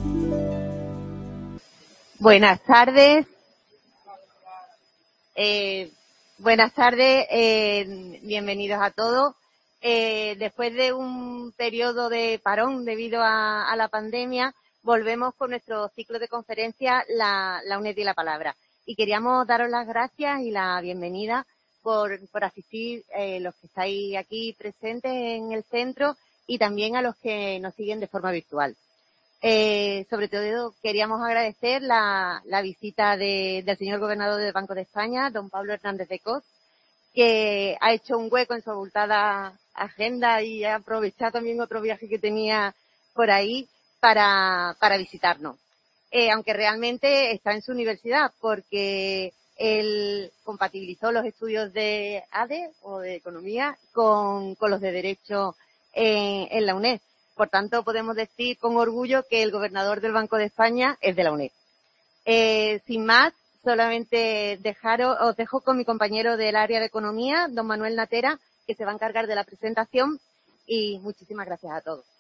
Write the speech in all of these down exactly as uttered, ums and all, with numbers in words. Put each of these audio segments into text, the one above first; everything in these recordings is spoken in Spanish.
Buenas tardes. Eh, buenas tardes, eh, bienvenidos a todos. Eh, después de un periodo de parón debido a, a la pandemia, volvemos con nuestro ciclo de conferencias, la, la UNED y la Palabra. Y queríamos daros las gracias y la bienvenida por, por asistir, eh, los que estáis aquí presentes en el centro y también a los que nos siguen de forma virtual. Eh, sobre todo queríamos agradecer la, la visita de, del señor gobernador del Banco de España, don Pablo Hernández de Cos, que ha hecho un hueco en su abultada agenda y ha aprovechado también otro viaje que tenía por ahí para, para visitarnos. Eh, aunque realmente está en su universidad, porque él compatibilizó los estudios de A D E o de Economía con, con los de Derecho en, en la UNED. Por tanto, podemos decir con orgullo que el gobernador del Banco de España es de la UNED. Eh, sin más, solamente dejaros, os dejo con mi compañero del área de Economía, don Manuel Natera, que se va a encargar de la presentación, y muchísimas gracias a todos.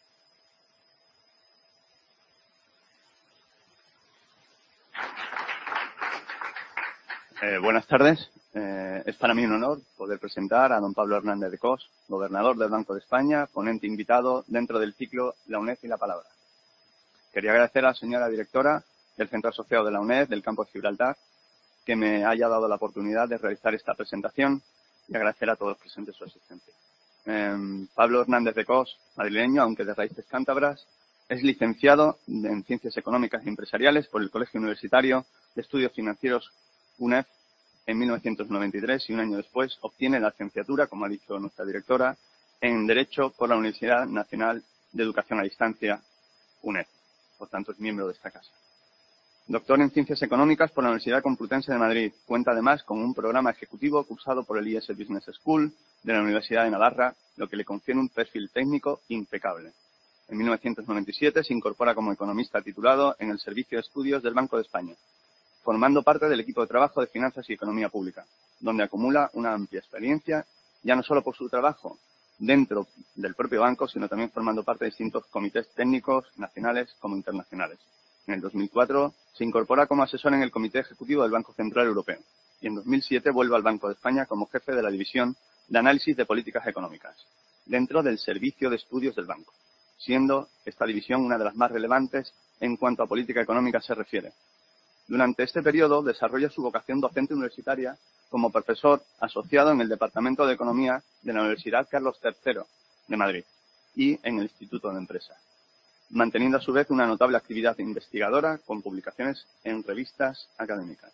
Eh, buenas tardes. Eh, es para mí un honor poder presentar a don Pablo Hernández de Cos, gobernador del Banco de España, ponente invitado dentro del ciclo La UNED y la Palabra. Quería agradecer a la señora directora del Centro Asociado de la UNED del Campo de Gibraltar que me haya dado la oportunidad de realizar esta presentación y agradecer a todos los presentes su asistencia. Eh, Pablo Hernández de Cos, madrileño, aunque de raíces cántabras, es licenciado en Ciencias Económicas y Empresariales por el Colegio Universitario de Estudios Financieros UNED en mil novecientos noventa y tres y un año después obtiene la licenciatura, como ha dicho nuestra directora, en Derecho por la Universidad Nacional de Educación a Distancia, UNED. Por tanto, es miembro de esta casa. Doctor en Ciencias Económicas por la Universidad Complutense de Madrid. Cuenta además con un programa ejecutivo cursado por el I S Business School de la Universidad de Navarra, lo que le confiere un perfil técnico impecable. En mil novecientos noventa y siete se incorpora como economista titulado en el Servicio de Estudios del Banco de España, formando parte del equipo de trabajo de Finanzas y Economía Pública, donde acumula una amplia experiencia, ya no solo por su trabajo dentro del propio banco, sino también formando parte de distintos comités técnicos nacionales como internacionales. En el dos mil cuatro se incorpora como asesor en el Comité Ejecutivo del Banco Central Europeo y en dos mil siete vuelve al Banco de España como jefe de la División de Análisis de Políticas Económicas, dentro del Servicio de Estudios del Banco, siendo esta división una de las más relevantes en cuanto a política económica se refiere. Durante este periodo desarrolla su vocación docente universitaria como profesor asociado en el Departamento de Economía de la Universidad Carlos tercero de Madrid y en el Instituto de Empresa, manteniendo a su vez una notable actividad investigadora con publicaciones en revistas académicas.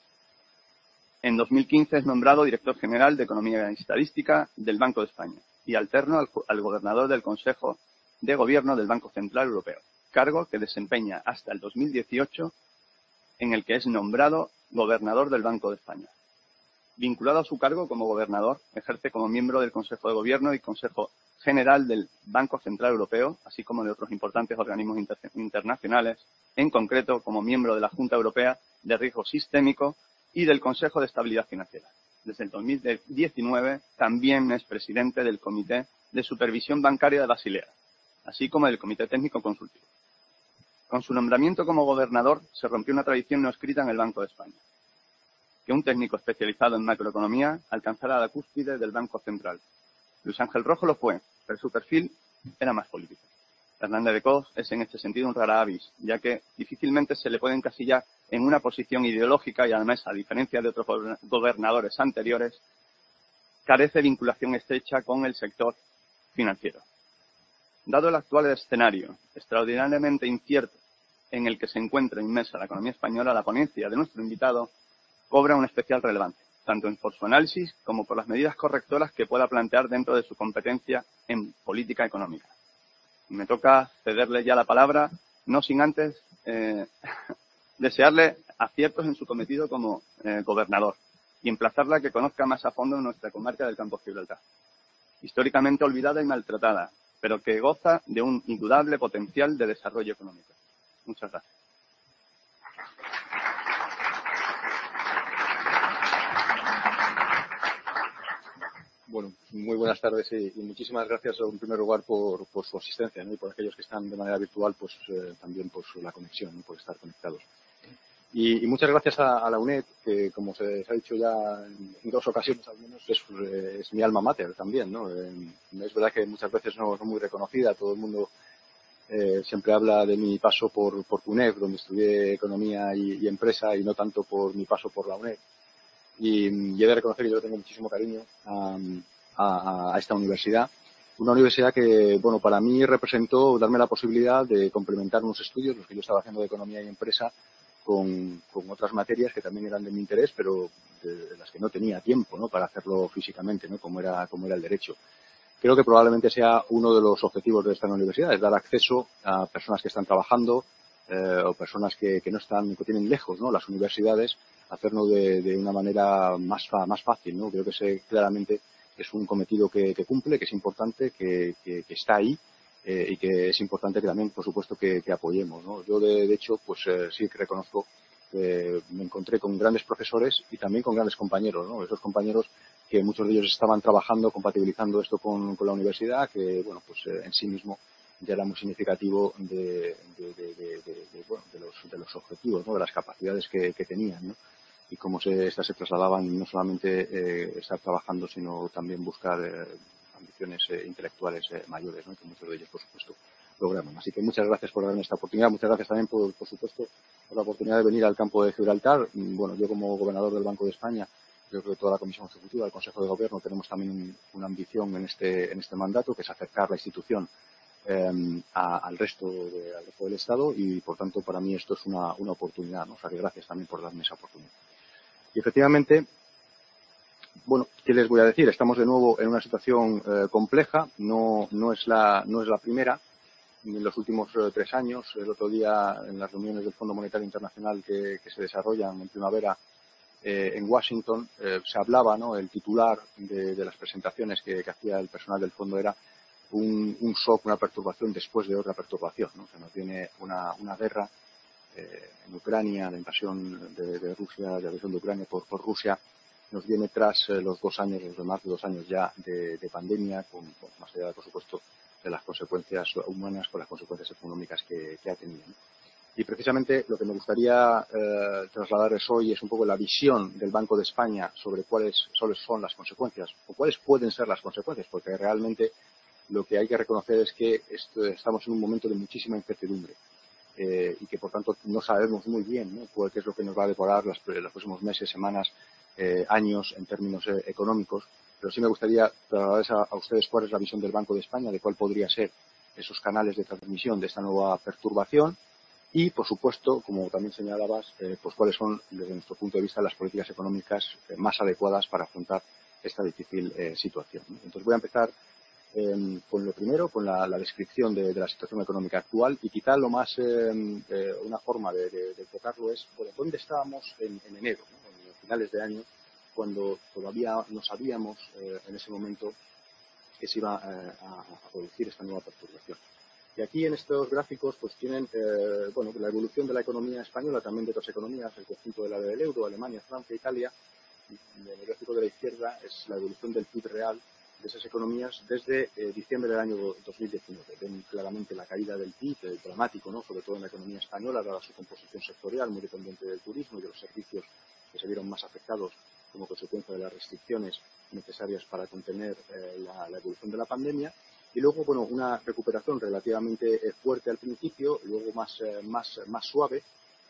En dos mil quince es nombrado director general de Economía y Estadística del Banco de España y alterno al, al gobernador del Consejo de Gobierno del Banco Central Europeo, cargo que desempeña hasta el dos mil dieciocho, en el que es nombrado gobernador del Banco de España. Vinculado a su cargo como gobernador, ejerce como miembro del Consejo de Gobierno y Consejo General del Banco Central Europeo, así como de otros importantes organismos inter internacionales, en concreto como miembro de la Junta Europea de Riesgo Sistémico y del Consejo de Estabilidad Financiera. Desde el dos mil diecinueve también es presidente del Comité de Supervisión Bancaria de Basilea, así como del Comité Técnico Consultivo. Con su nombramiento como gobernador se rompió una tradición no escrita en el Banco de España, que un técnico especializado en macroeconomía alcanzara la cúspide del Banco Central. Luis Ángel Rojo lo fue, pero su perfil era más político. Hernández de Cos es en este sentido un rara avis, ya que difícilmente se le puede encasillar en una posición ideológica y además, a diferencia de otros gobernadores anteriores, carece de vinculación estrecha con el sector financiero. Dado el actual escenario extraordinariamente incierto en el que se encuentra inmersa la economía española, la ponencia de nuestro invitado cobra una especial relevancia, tanto por su análisis como por las medidas correctoras que pueda plantear dentro de su competencia en política económica. Me toca cederle ya la palabra, no sin antes eh, desearle aciertos en su cometido como eh, gobernador y emplazarla a que conozca más a fondo nuestra comarca del Campo de Gibraltar, históricamente olvidada y maltratada, pero que goza de un indudable potencial de desarrollo económico. Muchas gracias. Bueno, muy buenas tardes y, y muchísimas gracias en primer lugar por, por su asistencia, ¿no? Y por aquellos que están de manera virtual, pues eh, también por su, la conexión, ¿no? Por estar conectados. Y, y muchas gracias a, a la UNED, que como se, se ha dicho ya en, en dos ocasiones al menos, es, eh, es mi alma mater también, ¿no? Eh, es verdad que muchas veces no es muy reconocida, todo el mundo eh, siempre habla de mi paso por, por UNED, donde estudié economía y, y empresa, y no tanto por mi paso por la UNED. Y, y he de reconocer que yo tengo muchísimo cariño a, a, a esta universidad. Una universidad que, bueno, para mí representó darme la posibilidad de complementar unos estudios, los que yo estaba haciendo de economía y empresa, con, con otras materias que también eran de mi interés, pero de, de las que no tenía tiempo, ¿no? Para hacerlo físicamente, ¿no? Como era, como era el derecho. Creo que probablemente sea uno de los objetivos de esta universidad, es dar acceso a personas que están trabajando eh, o personas que, que no están, que tienen lejos, ¿no? Las universidades, hacerlo de, de una manera más, más fácil, ¿no? Creo que sé claramente que es un cometido que, que cumple, que es importante, que, que, que está ahí eh, y que es importante que también, por supuesto, que, que apoyemos, ¿no? Yo, de, de hecho, pues eh, sí que reconozco que me encontré con grandes profesores y también con grandes compañeros, ¿no? Esos compañeros que muchos de ellos estaban trabajando, compatibilizando esto con, con la universidad, que, bueno, pues eh, en sí mismo ya era muy significativo de, de, de, de, de, de, bueno, de, los, de los objetivos, ¿no? De las capacidades que, que tenían, ¿no? Y cómo se, estas se trasladaban no solamente eh, estar trabajando, sino también buscar eh, ambiciones eh, intelectuales eh, mayores, ¿no? Que muchos de ellos, por supuesto, lograron. Así que muchas gracias por darme esta oportunidad. Muchas gracias también, por, por supuesto, por la oportunidad de venir al campo de Gibraltar. Bueno, yo como gobernador del Banco de España, yo creo que toda la Comisión Ejecutiva, el Consejo de Gobierno, tenemos también un, una ambición en este, en este mandato, que es acercar la institución eh, a, al, resto de, al resto del Estado y, por tanto, para mí esto es una, una oportunidad, ¿no? O sea, que gracias también por darme esa oportunidad. Y, efectivamente, bueno, ¿qué les voy a decir? Estamos de nuevo en una situación eh, compleja, no, no, es la, no es la primera. En los últimos eh, tres años, el otro día, en las reuniones del Fondo Monetario Internacional que, que se desarrollan en primavera eh, en Washington, eh, se hablaba, ¿no? El titular de, de las presentaciones que, que hacía el personal del fondo era un, un shock, una perturbación después de otra perturbación, ¿no? Se nos viene una, una guerra eh, en Ucrania, la invasión de, de Rusia, la invasión de Ucrania por, por Rusia, nos viene tras eh, los dos años, los más de dos años ya de, de pandemia, con, con más allá, por supuesto, de las consecuencias humanas, con las consecuencias económicas que, que ha tenido, ¿no? Y precisamente lo que me gustaría eh, trasladarles hoy es un poco la visión del Banco de España sobre cuáles son las consecuencias o cuáles pueden ser las consecuencias, porque realmente lo que hay que reconocer es que esto, estamos en un momento de muchísima incertidumbre eh, y que, por tanto, no sabemos muy bien, ¿no? Qué es lo que nos va a deparar los, los próximos meses, semanas, eh, años en términos eh, económicos. Pero sí me gustaría trasladarles a, a ustedes cuál es la visión del Banco de España, de cuál podría ser esos canales de transmisión de esta nueva perturbación. Y, por supuesto, como también señalabas, eh, pues cuáles son, desde nuestro punto de vista, las políticas económicas eh, más adecuadas para afrontar esta difícil eh, situación, ¿no? Entonces voy a empezar eh, con lo primero, con la, la descripción de, de la situación económica actual, y quizá lo más, eh, eh, una forma de, de, de enfocarlo es, bueno, ¿dónde estábamos en, en enero, ¿no? En finales de año, cuando todavía no sabíamos eh, en ese momento que se iba eh, a, a producir esta nueva perturbación? Y aquí en estos gráficos pues tienen eh, bueno, la evolución de la economía española, también de otras economías, el conjunto de la del euro, Alemania, Francia, Italia. En el gráfico de la izquierda es la evolución del P I B real de esas economías desde eh, diciembre del año dos mil diecinueve. Ven claramente la caída del P I B, eh, dramático, ¿no? Sobre todo en la economía española, dada su composición sectorial, muy dependiente del turismo y de los servicios que se vieron más afectados como consecuencia de las restricciones necesarias para contener eh, la, la evolución de la pandemia. Y luego, bueno, una recuperación relativamente eh, fuerte al principio, luego más, eh, más, más suave.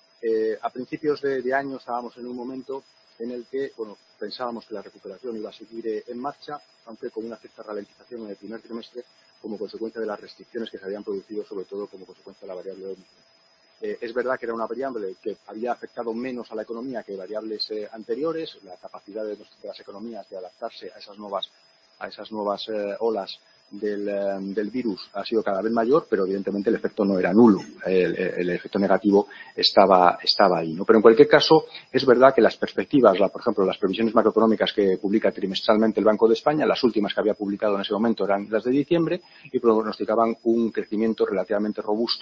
Eh, a principios de, de año estábamos en un momento en el que, bueno, pensábamos que la recuperación iba a seguir eh, en marcha, aunque con una cierta ralentización en el primer trimestre como consecuencia de las restricciones que se habían producido, sobre todo como consecuencia de la variable Omicron. Eh, es verdad que era una variable que había afectado menos a la economía que variables eh, anteriores, la capacidad de, los, de las economías de adaptarse a esas nuevas, a esas nuevas eh, olas Del, um, del virus ha sido cada vez mayor, pero evidentemente el efecto no era nulo, el, el efecto negativo estaba, estaba ahí, ¿no? Pero en cualquier caso, es verdad que las perspectivas, la, por ejemplo, las previsiones macroeconómicas que publica trimestralmente el Banco de España, las últimas que había publicado en ese momento eran las de diciembre y pronosticaban un crecimiento relativamente robusto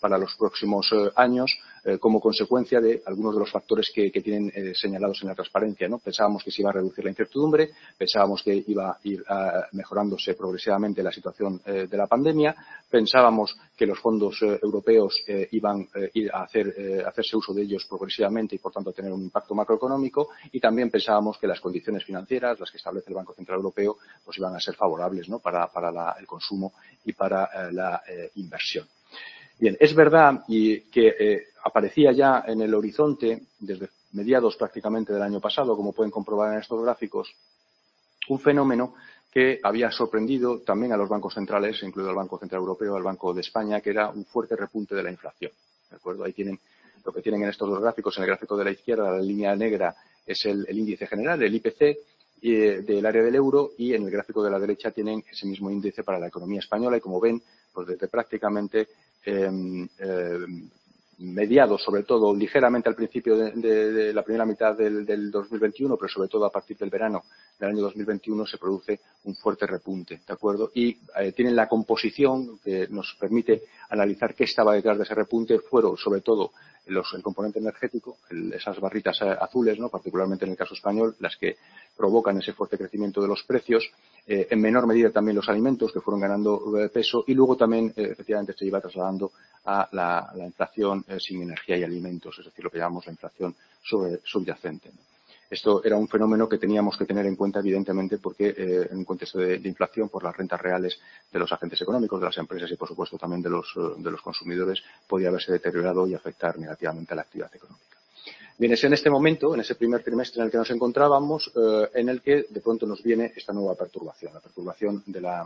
para los próximos eh, años eh, como consecuencia de algunos de los factores que, que tienen eh, señalados en la transparencia, ¿no? Pensábamos que se iba a reducir la incertidumbre, pensábamos que iba a ir uh, mejorándose progresivamente la situación eh, de la pandemia, pensábamos que los fondos eh, europeos eh, iban eh, ir a hacer, eh, hacerse uso de ellos progresivamente y, por tanto, tener un impacto macroeconómico, y también pensábamos que las condiciones financieras, las que establece el Banco Central Europeo, pues iban a ser favorables, ¿no? para, para la, el consumo y para eh, la eh, inversión. Bien, es verdad y que eh, aparecía ya en el horizonte desde mediados prácticamente del año pasado, como pueden comprobar en estos gráficos, un fenómeno que había sorprendido también a los bancos centrales, incluido al Banco Central Europeo, al Banco de España, que era un fuerte repunte de la inflación. ¿De acuerdo? Ahí tienen lo que tienen en estos dos gráficos. En el gráfico de la izquierda, la línea negra es el, el índice general, el I P C, eh, del área del euro, y en el gráfico de la derecha tienen ese mismo índice para la economía española. Y como ven, pues desde prácticamente eh, eh, mediados, sobre todo ligeramente al principio de, de, de la primera mitad del, del dos mil veintiuno, pero sobre todo a partir del verano del año dos mil veintiuno se produce un fuerte repunte, ¿de acuerdo? Y eh, tienen la composición que nos permite analizar qué estaba detrás de ese repunte. Fueron sobre todo los, el componente energético, el, esas barritas eh, azules, ¿no? Particularmente en el caso español, las que provocan ese fuerte crecimiento de los precios, eh, en menor medida también los alimentos, que fueron ganando eh, peso, y luego también eh, efectivamente se iba trasladando a la, a la inflación eh, sin energía y alimentos, es decir, lo que llamamos la inflación sobre, subyacente, ¿no? Esto era un fenómeno que teníamos que tener en cuenta, evidentemente, porque eh, en un contexto de, de inflación, por las rentas reales de los agentes económicos, de las empresas y, por supuesto, también de los, de los consumidores, podía haberse deteriorado y afectar negativamente a la actividad económica. Bien, es en este momento, en ese primer trimestre en el que nos encontrábamos, eh, en el que de pronto nos viene esta nueva perturbación, la perturbación de la,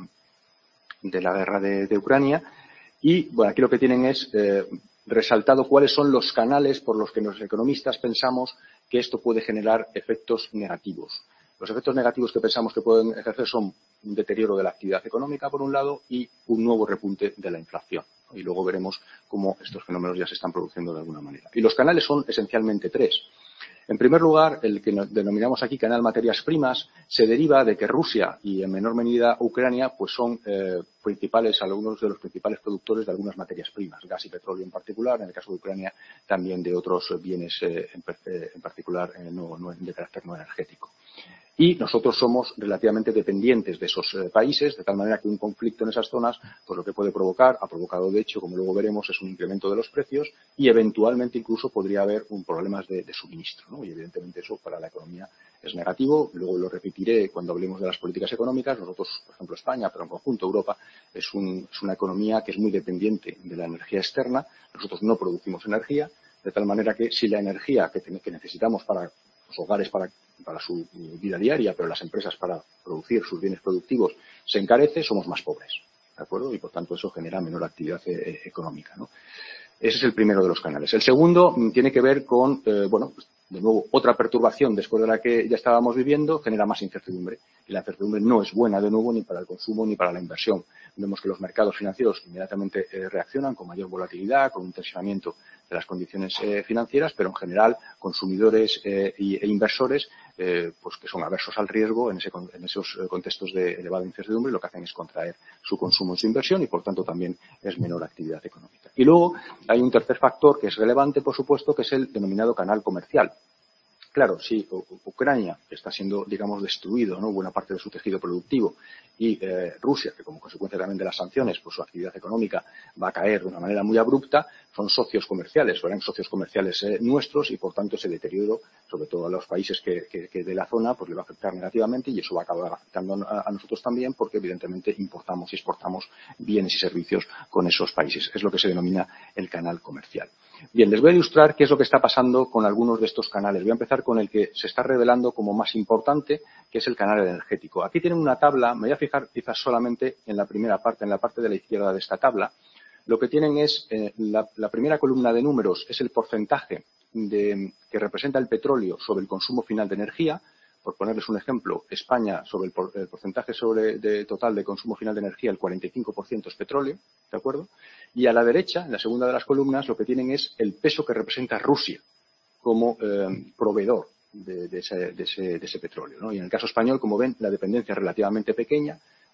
de la guerra de, de Ucrania. Y, bueno, aquí lo que tienen es eh, resaltado cuáles son los canales por los que los economistas pensamos que esto puede generar efectos negativos. Los efectos negativos que pensamos que pueden ejercer son un deterioro de la actividad económica, por un lado, y un nuevo repunte de la inflación. Y luego veremos cómo estos fenómenos ya se están produciendo de alguna manera. Y los canales son esencialmente tres. En primer lugar, el que denominamos aquí canal materias primas se deriva de que Rusia y en menor medida Ucrania pues son eh, principales, algunos de los principales productores de algunas materias primas, gas y petróleo en particular, en el caso de Ucrania también de otros bienes eh, en, eh, en particular eh, no, no, de carácter no energético. Y nosotros somos relativamente dependientes de esos eh, países, de tal manera que un conflicto en esas zonas, pues lo que puede provocar, ha provocado de hecho, como luego veremos, es un incremento de los precios y eventualmente incluso podría haber un problemas de, de suministro, ¿no? Y evidentemente eso para la economía es negativo. Luego lo repetiré cuando hablemos de las políticas económicas. Nosotros, por ejemplo, España, pero en conjunto Europa, es, un, es una economía que es muy dependiente de la energía externa. Nosotros no producimos energía, de tal manera que si la energía que, que necesitamos para los hogares, para para su vida diaria, pero las empresas para producir sus bienes productivos se encarece, somos más pobres, ¿de acuerdo? Y por tanto eso genera menor actividad eh, económica, ¿no? Ese es el primero de los canales. El segundo mm, tiene que ver con, eh, bueno, pues, de nuevo, otra perturbación después de la que ya estábamos viviendo, genera más incertidumbre. Y la incertidumbre no es buena, de nuevo, ni para el consumo ni para la inversión. Vemos que los mercados financieros inmediatamente eh, reaccionan con mayor volatilidad, con un tensionamiento de las condiciones eh, financieras, pero en general consumidores eh, y, e inversores eh, pues que son aversos al riesgo en, ese, en esos contextos de elevada incertidumbre, lo que hacen es contraer su consumo y su inversión y por tanto también es menor actividad económica. Y luego hay un tercer factor que es relevante, por supuesto, que es el denominado canal comercial. Claro, si Ucrania, que está siendo, digamos, destruido, ¿no?, buena parte de su tejido productivo, y eh, Rusia, que como consecuencia también de las sanciones, pues su actividad económica va a caer de una manera muy abrupta, son socios comerciales, o eran socios comerciales eh, nuestros, y por tanto ese deterioro, sobre todo a los países que, que, que de la zona, pues le va a afectar negativamente, y eso va a acabar afectando a, a nosotros también, porque evidentemente importamos y exportamos bienes y servicios con esos países. Es lo que se denomina el canal comercial. Bien, les voy a ilustrar qué es lo que está pasando con algunos de estos canales. Voy a empezar con el que se está revelando como más importante, que es el canal energético. Aquí tienen una tabla, me voy a fijar quizás solamente en la primera parte, en la parte de la izquierda de esta tabla. Lo que tienen es, eh, la, la primera columna de números es el porcentaje de, que representa el petróleo sobre el consumo final de energía. Por ponerles un ejemplo, España, sobre el, por, el porcentaje sobre de total de consumo final de energía, el cuarenta y cinco por ciento es petróleo, ¿de acuerdo? Y a la derecha, en la segunda de las columnas, lo que tienen es el peso que representa Rusia como eh, proveedor de, de, ese, de, ese, de ese petróleo, ¿no? Y en el caso español, como ven, la dependencia es relativamente pequeña,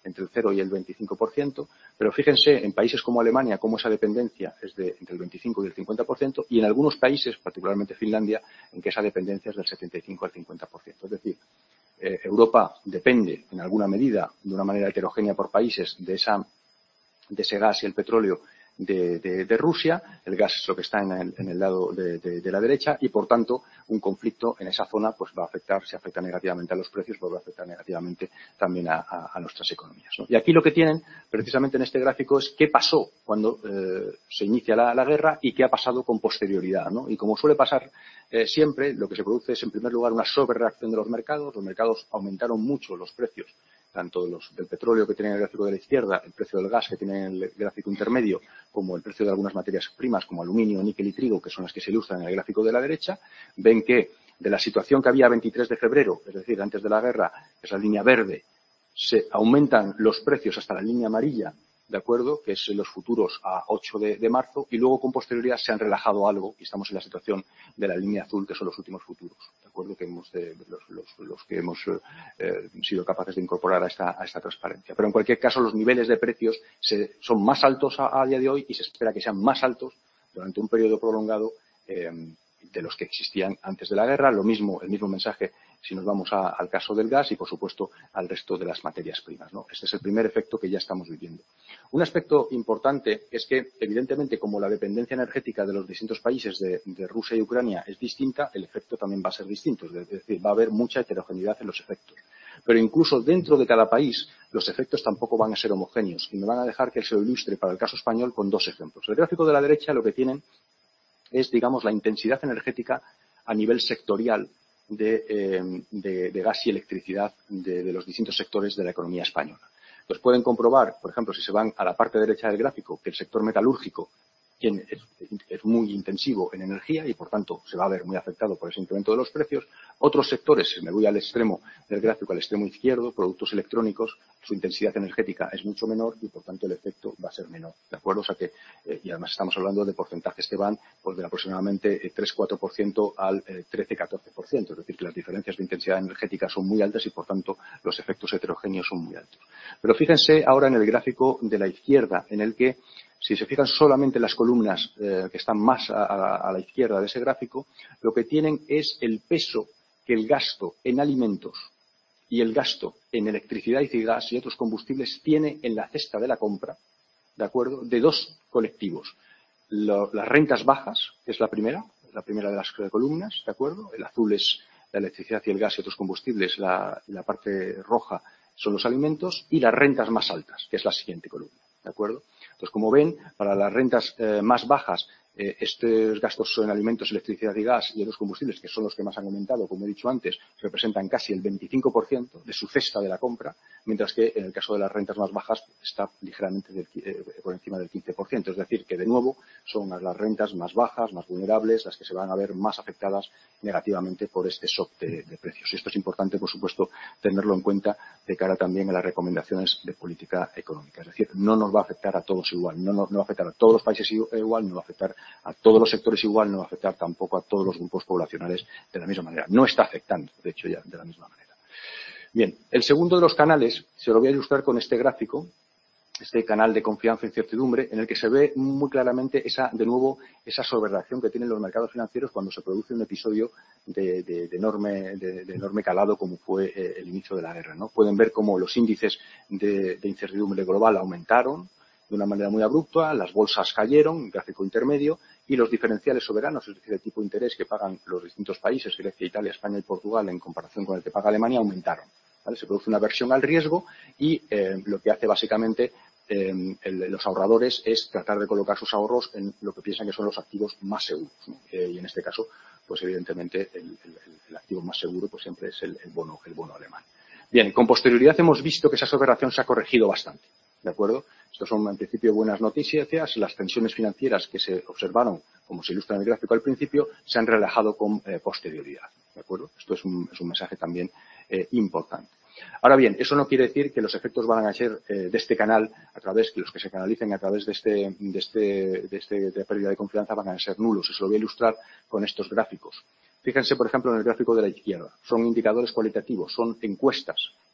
entre el cero y el veinticinco por ciento, pero fíjense en países como Alemania cómo esa dependencia es de entre el veinticinco y el cincuenta por ciento y en algunos países, particularmente Finlandia, en que esa dependencia es del setenta y cinco al cincuenta por ciento. Es decir, eh, Europa depende en alguna medida, de una manera heterogénea por países, de, esa, de ese gas y el petróleo De, de, de Rusia. El gas es lo que está en el, en el lado de, de, de la derecha y, por tanto, un conflicto en esa zona pues va a afectar, si afecta negativamente a los precios, pues va a afectar negativamente también a, a, a nuestras economías, ¿no? Y aquí lo que tienen, precisamente en este gráfico, es qué pasó cuando eh, se inicia la, la guerra y qué ha pasado con posterioridad, ¿no? Y como suele pasar eh, siempre, lo que se produce es, en primer lugar, una sobrereacción de los mercados. Los mercados aumentaron mucho los precios, tanto los del petróleo que tiene en el gráfico de la izquierda, el precio del gas que tiene en el gráfico intermedio, como el precio de algunas materias primas como aluminio, níquel y trigo, que son las que se ilustran en el gráfico de la derecha. Ven que de la situación que había a veintitrés de febrero, es decir, antes de la guerra, que es la línea verde, se aumentan los precios hasta la línea amarilla, ¿de acuerdo?, que es los futuros a ocho de, de marzo, y luego con posterioridad se han relajado algo y estamos en la situación de la línea azul, que son los últimos futuros, ¿de acuerdo?, que hemos de, los, los, los que hemos eh, sido capaces de incorporar a esta, a esta transparencia. Pero en cualquier caso, los niveles de precios se, son más altos a, a día de hoy y se espera que sean más altos durante un periodo prolongado eh, de los que existían antes de la guerra. Lo mismo, el mismo mensaje si nos vamos a, al caso del gas y, por supuesto, al resto de las materias primas, ¿no? Este es el primer efecto que ya estamos viviendo. Un aspecto importante es que, evidentemente, como la dependencia energética de los distintos países de, de Rusia y Ucrania es distinta, el efecto también va a ser distinto. Es decir, va a haber mucha heterogeneidad en los efectos. Pero incluso dentro de cada país, los efectos tampoco van a ser homogéneos. Y me van a dejar que se lo ilustre para el caso español con dos ejemplos. El gráfico de la derecha lo que tienen es, digamos, la intensidad energética a nivel sectorial de, eh, de, de gas y electricidad de, de los distintos sectores de la economía española. Pues pueden comprobar, por ejemplo, si se van a la parte derecha del gráfico, que el sector metalúrgico es, es muy intensivo en energía y, por tanto, se va a ver muy afectado por ese incremento de los precios. Otros sectores, si me voy al extremo del gráfico, al extremo izquierdo, productos electrónicos, su intensidad energética es mucho menor y, por tanto, el efecto va a ser menor, ¿de acuerdo? O sea que, eh, y además estamos hablando de porcentajes que van pues, de aproximadamente tres cuatro por ciento al eh, trece catorce por ciento. Es decir, que las diferencias de intensidad energética son muy altas y, por tanto, los efectos heterogéneos son muy altos. Pero fíjense ahora en el gráfico de la izquierda, en el que, si se fijan solamente en las columnas eh, que están más a, a, a la izquierda de ese gráfico, lo que tienen es el peso que el gasto en alimentos y el gasto en electricidad y gas y otros combustibles tiene en la cesta de la compra, ¿de acuerdo?, de dos colectivos. Lo, las rentas bajas, que es la primera, la primera de las columnas, ¿de acuerdo? El azul es la electricidad y el gas y otros combustibles, la, la parte roja son los alimentos, y las rentas más altas, que es la siguiente columna, ¿de acuerdo? Entonces, como ven, para las rentas eh, más bajas, eh, estos gastos en alimentos, electricidad y gas y otros combustibles, que son los que más han aumentado, como he dicho antes, representan casi el veinticinco por ciento de su cesta de la compra, mientras que en el caso de las rentas más bajas está ligeramente del, eh, por encima del quince por ciento. Es decir, que de nuevo son las rentas más bajas, más vulnerables, las que se van a ver más afectadas negativamente por este shock de, de precios. Y esto es importante, por supuesto, tenerlo en cuenta de cara también a las recomendaciones de política económica. Es decir, no nos va a afectar a todos igual, no, no, no va a afectar a todos los países igual, no va a afectar a todos los sectores igual, no va a afectar tampoco a todos los grupos poblacionales de la misma manera. No está afectando, de hecho, ya de la misma manera. Bien, el segundo de los canales se lo voy a ilustrar con este gráfico, este canal de confianza e incertidumbre, en el que se ve muy claramente esa, de nuevo, esa sobrereacción que tienen los mercados financieros cuando se produce un episodio de, de, de, enorme, de, de enorme calado como fue eh, el inicio de la guerra, ¿no? Pueden ver cómo los índices de, de incertidumbre global aumentaron de una manera muy abrupta, las bolsas cayeron, gráfico intermedio, y los diferenciales soberanos, es decir, el tipo de interés que pagan los distintos países, Grecia, Italia, España y Portugal, en comparación con el que paga Alemania, aumentaron, ¿vale? Se produce una aversión al riesgo y eh, lo que hace básicamente eh, el, los ahorradores es tratar de colocar sus ahorros en lo que piensan que son los activos más seguros, ¿no? Eh, y en este caso, pues evidentemente el, el, el activo más seguro pues siempre es el, el bono, el bono alemán. Bien, con posterioridad hemos visto que esa sobrereacción se ha corregido bastante, ¿de acuerdo? Estos son, en principio, buenas noticias. Las tensiones financieras que se observaron, como se ilustra en el gráfico al principio, se han relajado con eh, posterioridad, ¿de acuerdo? Esto es un, es un mensaje también eh, importante. Ahora bien, eso no quiere decir que los efectos van a ser eh, de este canal, a través, que los que se canalicen a través de este, de este, de este, de pérdida de confianza van a ser nulos. Eso lo voy a ilustrar con estos gráficos. Fíjense, por ejemplo, en el gráfico de la izquierda. Son indicadores cualitativos, son encuestas que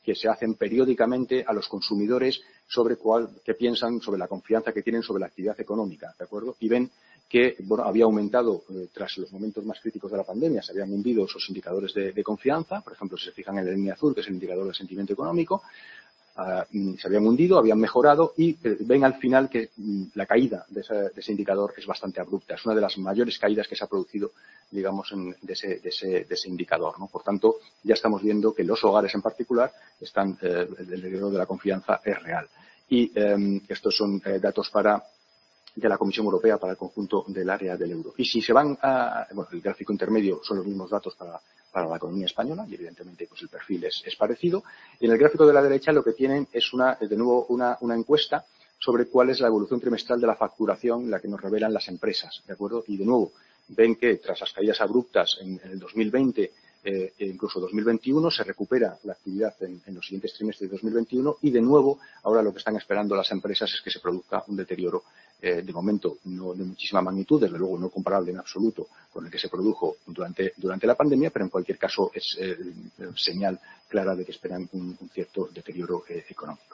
que se hacen periódicamente a los consumidores sobre cuál, qué piensan, sobre la confianza que tienen sobre la actividad económica, ¿de acuerdo? Y ven que, bueno, había aumentado, eh, tras los momentos más críticos de la pandemia, se habían hundido esos indicadores de, de confianza, por ejemplo, si se fijan en la línea azul, que es el indicador del sentimiento económico, Uh, se habían hundido, habían mejorado y eh, ven al final que mm, la caída de ese, de ese indicador es bastante abrupta. Es una de las mayores caídas que se ha producido, digamos, en, de, ese, de, ese, de ese indicador, ¿no? Por tanto, ya estamos viendo que los hogares en particular están, eh, el deterioro de la confianza es real. Y eh, estos son eh, datos para de la Comisión Europea para el conjunto del área del euro. Y si se van a, bueno, el gráfico intermedio son los mismos datos para, para la economía española y evidentemente pues el perfil es, es parecido. Y en el gráfico de la derecha lo que tienen es una, de nuevo, una, una encuesta sobre cuál es la evolución trimestral de la facturación, la que nos revelan las empresas, ¿de acuerdo? Y de nuevo, ven que tras las caídas abruptas en, en el dos mil veinte eh, e incluso dos mil veintiuno se recupera la actividad en, en los siguientes trimestres de dos mil veintiuno y de nuevo ahora lo que están esperando las empresas es que se produzca un deterioro eh, de momento no de muchísima magnitud, desde luego no comparable en absoluto con el que se produjo durante, durante la pandemia, pero en cualquier caso es eh, señal clara de que esperan un, un cierto deterioro eh, económico.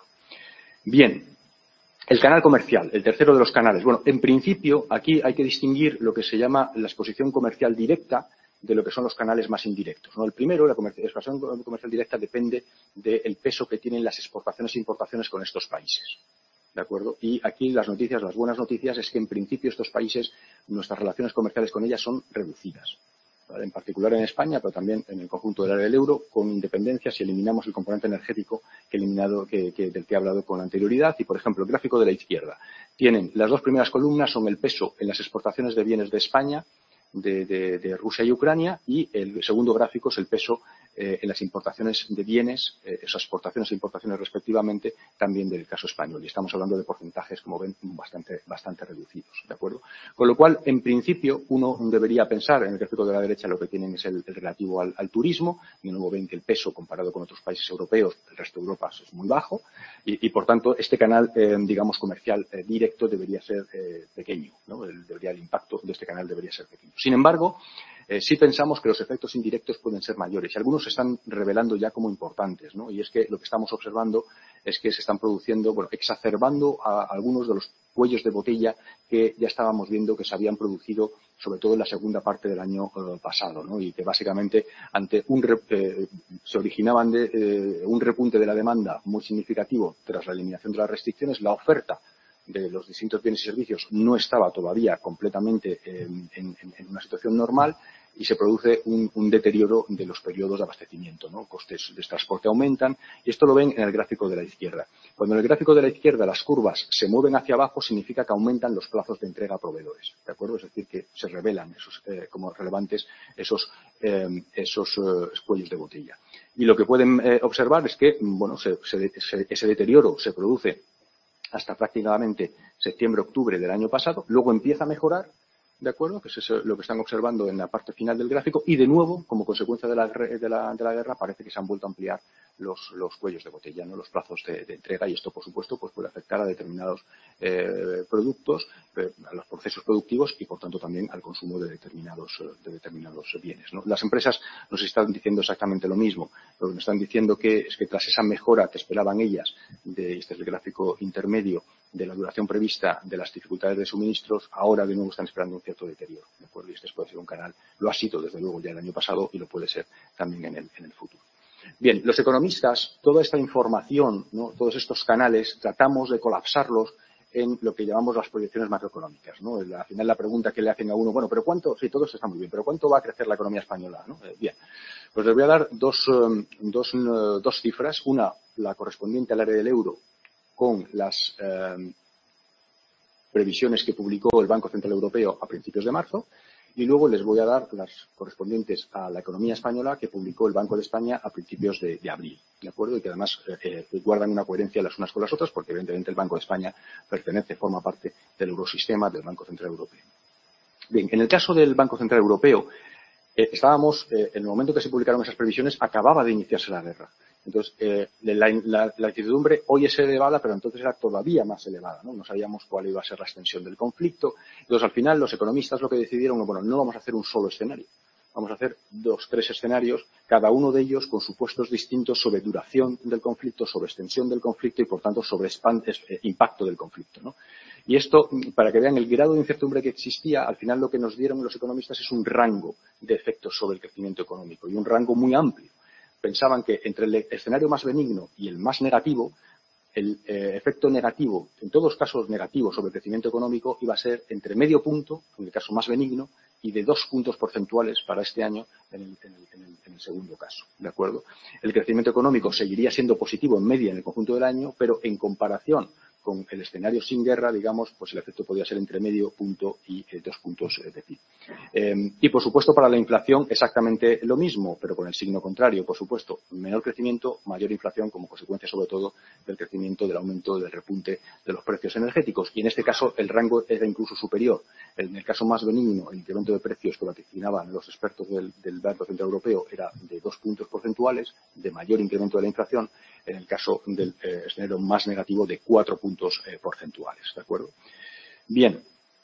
Bien. El canal comercial, el tercero de los canales. Bueno, en principio, aquí hay que distinguir lo que se llama la exposición comercial directa de lo que son los canales más indirectos, ¿no? El primero, la exposición comercial directa, depende del peso que tienen las exportaciones e importaciones con estos países, ¿de acuerdo? Y aquí las noticias, las buenas noticias, es que en principio estos países, nuestras relaciones comerciales con ellas son reducidas, ¿vale? En particular en España, pero también en el conjunto del área del euro, con independencia si eliminamos el componente energético que he eliminado, que, que, del que he hablado con anterioridad. Y, por ejemplo, el gráfico de la izquierda. Tienen las dos primeras columnas son el peso en las exportaciones de bienes de España, de, de, de Rusia y Ucrania, y el segundo gráfico es el peso eh, en las importaciones de bienes, eh, esas exportaciones e importaciones respectivamente, también del caso español. Y estamos hablando de porcentajes, como ven, bastante, bastante reducidos, ¿de acuerdo? Con lo cual, en principio, uno debería pensar, en el gráfico de la derecha lo que tienen es el, el relativo al, al turismo, y de nuevo ven que el peso comparado con otros países europeos, el resto de Europa, es muy bajo, y, y por tanto, este canal, eh, digamos, comercial eh, directo debería ser eh, pequeño, ¿no? El, debería, el impacto de este canal debería ser pequeño. Sin embargo, eh, sí pensamos que los efectos indirectos pueden ser mayores y algunos se están revelando ya como importantes, ¿no? Y es que lo que estamos observando es que se están produciendo, bueno, exacerbando a, a algunos de los cuellos de botella que ya estábamos viendo que se habían producido sobre todo en la segunda parte del año eh, pasado, ¿no? Y que básicamente ante un re, eh, se originaban de eh, un repunte de la demanda muy significativo tras la eliminación de las restricciones, la oferta de los distintos bienes y servicios no estaba todavía completamente eh, en, en, en una situación normal y se produce un, un deterioro de los periodos de abastecimiento, ¿no? Costes de transporte aumentan y esto lo ven en el gráfico de la izquierda. Cuando en el gráfico de la izquierda las curvas se mueven hacia abajo significa que aumentan los plazos de entrega a proveedores, ¿de acuerdo? Es decir, que se revelan esos, eh, como relevantes esos, eh, esos eh, cuellos de botella. Y lo que pueden eh, observar es que, bueno, se, se, se, ese deterioro se produce hasta prácticamente septiembre-octubre del año pasado, luego empieza a mejorar, ¿de acuerdo? Que es eso lo que están observando en la parte final del gráfico y de nuevo, como consecuencia de la, de la, de la guerra, parece que se han vuelto a ampliar los, los cuellos de botella, ¿no? Los plazos de, de entrega y esto, por supuesto, pues puede afectar a determinados eh, productos, eh, a los procesos productivos y, por tanto, también al consumo de determinados, de determinados bienes, ¿no? Las empresas nos están diciendo exactamente lo mismo, pero nos están diciendo que es que tras esa mejora que esperaban ellas, de, este es el gráfico intermedio, de la duración prevista de las dificultades de suministros, ahora de nuevo están esperando un cierto deterioro, ¿de acuerdo? Y este puede ser un canal, lo ha sido desde luego ya el año pasado y lo puede ser también en el, en el futuro. Bien, los economistas, toda esta información, ¿no? Todos estos canales, tratamos de colapsarlos en lo que llamamos las proyecciones macroeconómicas, ¿no? Al final la pregunta que le hacen a uno, bueno, pero ¿cuánto? Sí, todo esto está muy bien, pero ¿cuánto va a crecer la economía española, ¿no? Eh, bien, pues les voy a dar dos, um, dos, uh, dos cifras, una, la correspondiente al área del euro, con las eh, previsiones que publicó el Banco Central Europeo a principios de marzo y luego les voy a dar las correspondientes a la economía española que publicó el Banco de España a principios de, de abril, ¿de acuerdo? Y que además eh, guardan una coherencia las unas con las otras porque evidentemente el Banco de España pertenece, forma parte del eurosistema del Banco Central Europeo. Bien, en el caso del Banco Central Europeo eh, estábamos, eh, en el momento que se publicaron esas previsiones, acababa de iniciarse la guerra. Entonces, eh, la, la, la incertidumbre hoy es elevada, pero entonces era todavía más elevada, ¿no? No sabíamos cuál iba a ser la extensión del conflicto. Entonces, al final, los economistas lo que decidieron, bueno, no vamos a hacer un solo escenario. vamos a hacer dos, tres escenarios, cada uno de ellos con supuestos distintos sobre duración del conflicto, sobre extensión del conflicto y, por tanto, sobre eh, impacto del conflicto, ¿no? Y esto, para que vean el grado de incertidumbre que existía, al final lo que nos dieron los economistas es un rango de efectos sobre el crecimiento económico y un rango muy amplio. Pensaban que entre el escenario más benigno y el más negativo, el eh, efecto negativo, en todos los casos negativos sobre el crecimiento económico, iba a ser entre medio punto, en el caso más benigno, y de dos puntos porcentuales para este año en el, en el, en el, en el segundo caso, ¿de acuerdo? El crecimiento económico seguiría siendo positivo en media en el conjunto del año, pero en comparación con el escenario sin guerra, digamos, pues el efecto podría ser entre medio punto y eh, dos puntos eh, de P I B. Eh, y, por supuesto, para la inflación exactamente lo mismo, pero con el signo contrario. Por supuesto, menor crecimiento, mayor inflación como consecuencia, sobre todo, del crecimiento, del aumento, del repunte de los precios energéticos. Y, en este caso, el rango era incluso superior. En el caso más benigno, el incremento de precios que vaticinaban los expertos del, del Banco Central Europeo era de dos puntos porcentuales, de mayor incremento de la inflación. En el caso del eh, escenario más negativo, de cuatro puntos eh, porcentuales, ¿de acuerdo? Bien,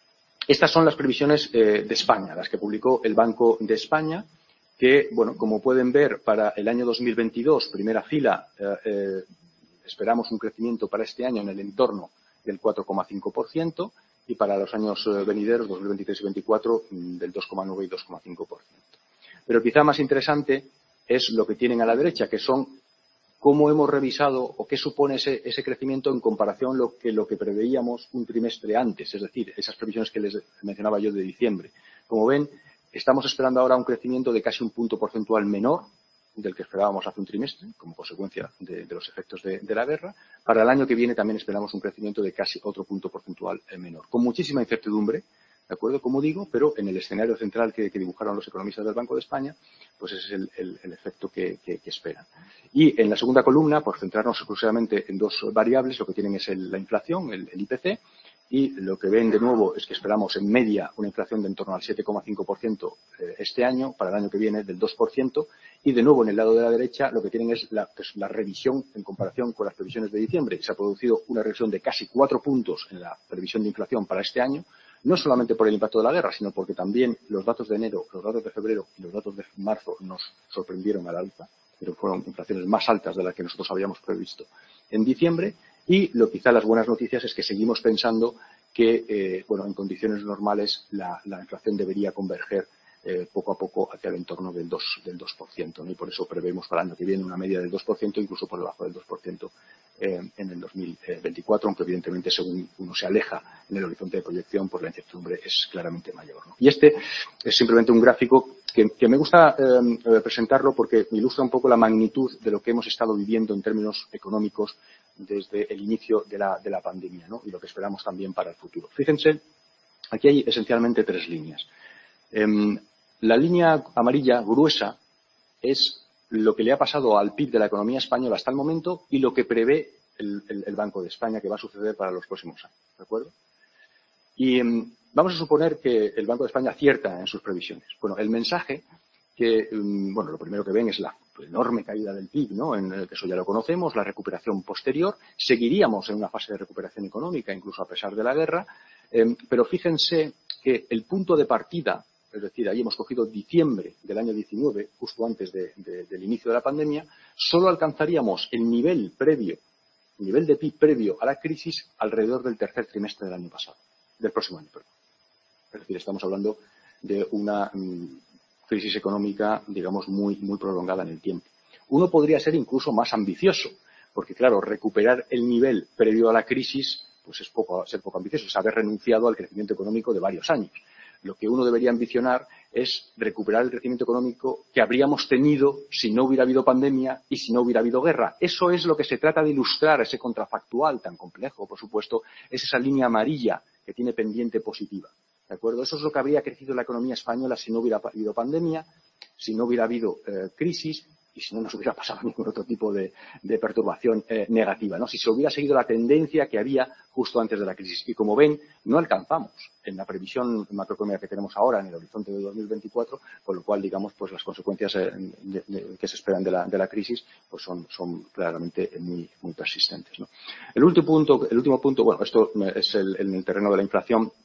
estas son las previsiones eh, de España, las que publicó el Banco de España, que, bueno, como pueden ver, para el año dos mil veintidós, primera fila, eh, eh, esperamos un crecimiento para este año en el entorno del cuatro coma cinco por ciento y para los años eh, venideros, dos mil veintitrés y dos mil veinticuatro, del dos coma nueve y dos coma cinco por ciento. Pero quizá más interesante es lo que tienen a la derecha, que son cómo hemos revisado o qué supone ese, ese crecimiento en comparación lo que lo que preveíamos un trimestre antes, es decir, esas previsiones que les mencionaba yo de diciembre. Como ven, estamos esperando ahora un crecimiento de casi un punto porcentual menor del que esperábamos hace un trimestre, como consecuencia de, de los efectos de, de la guerra. Para el año que viene también esperamos un crecimiento de casi otro punto porcentual menor, con muchísima incertidumbre, ¿de acuerdo? Como digo, pero en el escenario central que, que dibujaron los economistas del Banco de España, pues ese es el, el, el efecto que, que, que esperan. Y en la segunda columna, por centrarnos exclusivamente en dos variables, lo que tienen es el, la inflación, el, el I P C, y lo que ven de nuevo es que esperamos en media una inflación de en torno al siete coma cinco por ciento eh, este año, para el año que viene del dos por ciento, y de nuevo en el lado de la derecha lo que tienen es la, pues, la revisión en comparación con las previsiones de diciembre. Se ha producido una revisión de casi cuatro puntos en la previsión de inflación para este año, no solamente por el impacto de la guerra, sino porque también los datos de enero, los datos de febrero y los datos de marzo nos sorprendieron al alza, pero fueron inflaciones más altas de las que nosotros habíamos previsto en diciembre. Y lo quizá las buenas noticias es que seguimos pensando que, eh, bueno, en condiciones normales la, la inflación debería converger eh, poco a poco hacia el entorno del dos por ciento, ¿no? Y por eso prevemos para el año que viene una media del dos por ciento, incluso por debajo del dos por ciento eh, en el dos mil veinticuatro, aunque evidentemente según uno se aleja en el horizonte de proyección, pues la incertidumbre es claramente mayor, ¿no? Y este es simplemente un gráfico que, que me gusta eh, presentarlo porque ilustra un poco la magnitud de lo que hemos estado viviendo en términos económicos desde el inicio de la, de la pandemia, ¿no? Y lo que esperamos también para el futuro. Fíjense, aquí hay esencialmente tres líneas. Eh, la línea amarilla gruesa es lo que le ha pasado al P I B de la economía española hasta el momento y lo que prevé el, el, el Banco de España que va a suceder para los próximos años, ¿de acuerdo? Y eh, vamos a suponer que el Banco de España acierta en sus previsiones. Bueno, el mensaje que, bueno, lo primero que ven es la enorme caída del P I B, ¿no? En el que eso ya lo conocemos, la recuperación posterior. Seguiríamos en una fase de recuperación económica, incluso a pesar de la guerra, eh, pero fíjense que el punto de partida, es decir, ahí hemos cogido diciembre del año diecinueve, justo antes de, de, del inicio de la pandemia, solo alcanzaríamos el nivel previo, el nivel de P I B previo a la crisis alrededor del tercer trimestre del año pasado, del próximo año, perdón. Es decir, estamos hablando de una mmm, crisis económica, digamos, muy, muy prolongada en el tiempo. Uno podría ser incluso más ambicioso, porque, claro, recuperar el nivel previo a la crisis, pues es poco, ser poco ambicioso, es haber renunciado al crecimiento económico de varios años. Lo que uno debería ambicionar es recuperar el crecimiento económico que habríamos tenido si no hubiera habido pandemia y si no hubiera habido guerra. Eso es lo que se trata de ilustrar, ese contrafactual tan complejo, por supuesto, es esa línea amarilla que tiene pendiente positiva. ¿De acuerdo? Eso es lo que habría crecido la economía española si no hubiera habido pandemia, si no hubiera habido eh, crisis y si no nos hubiera pasado ningún otro tipo de, de perturbación eh, negativa, ¿no? Si se hubiera seguido la tendencia que había justo antes de la crisis. Y como ven, no alcanzamos en la previsión macroeconómica que tenemos ahora en el horizonte de dos mil veinticuatro, con lo cual, digamos, pues las consecuencias eh, de, de, que se esperan de la, de la crisis pues son, son claramente muy, muy persistentes, ¿no? El último punto, el último punto, bueno, esto es el, en el terreno de la inflación.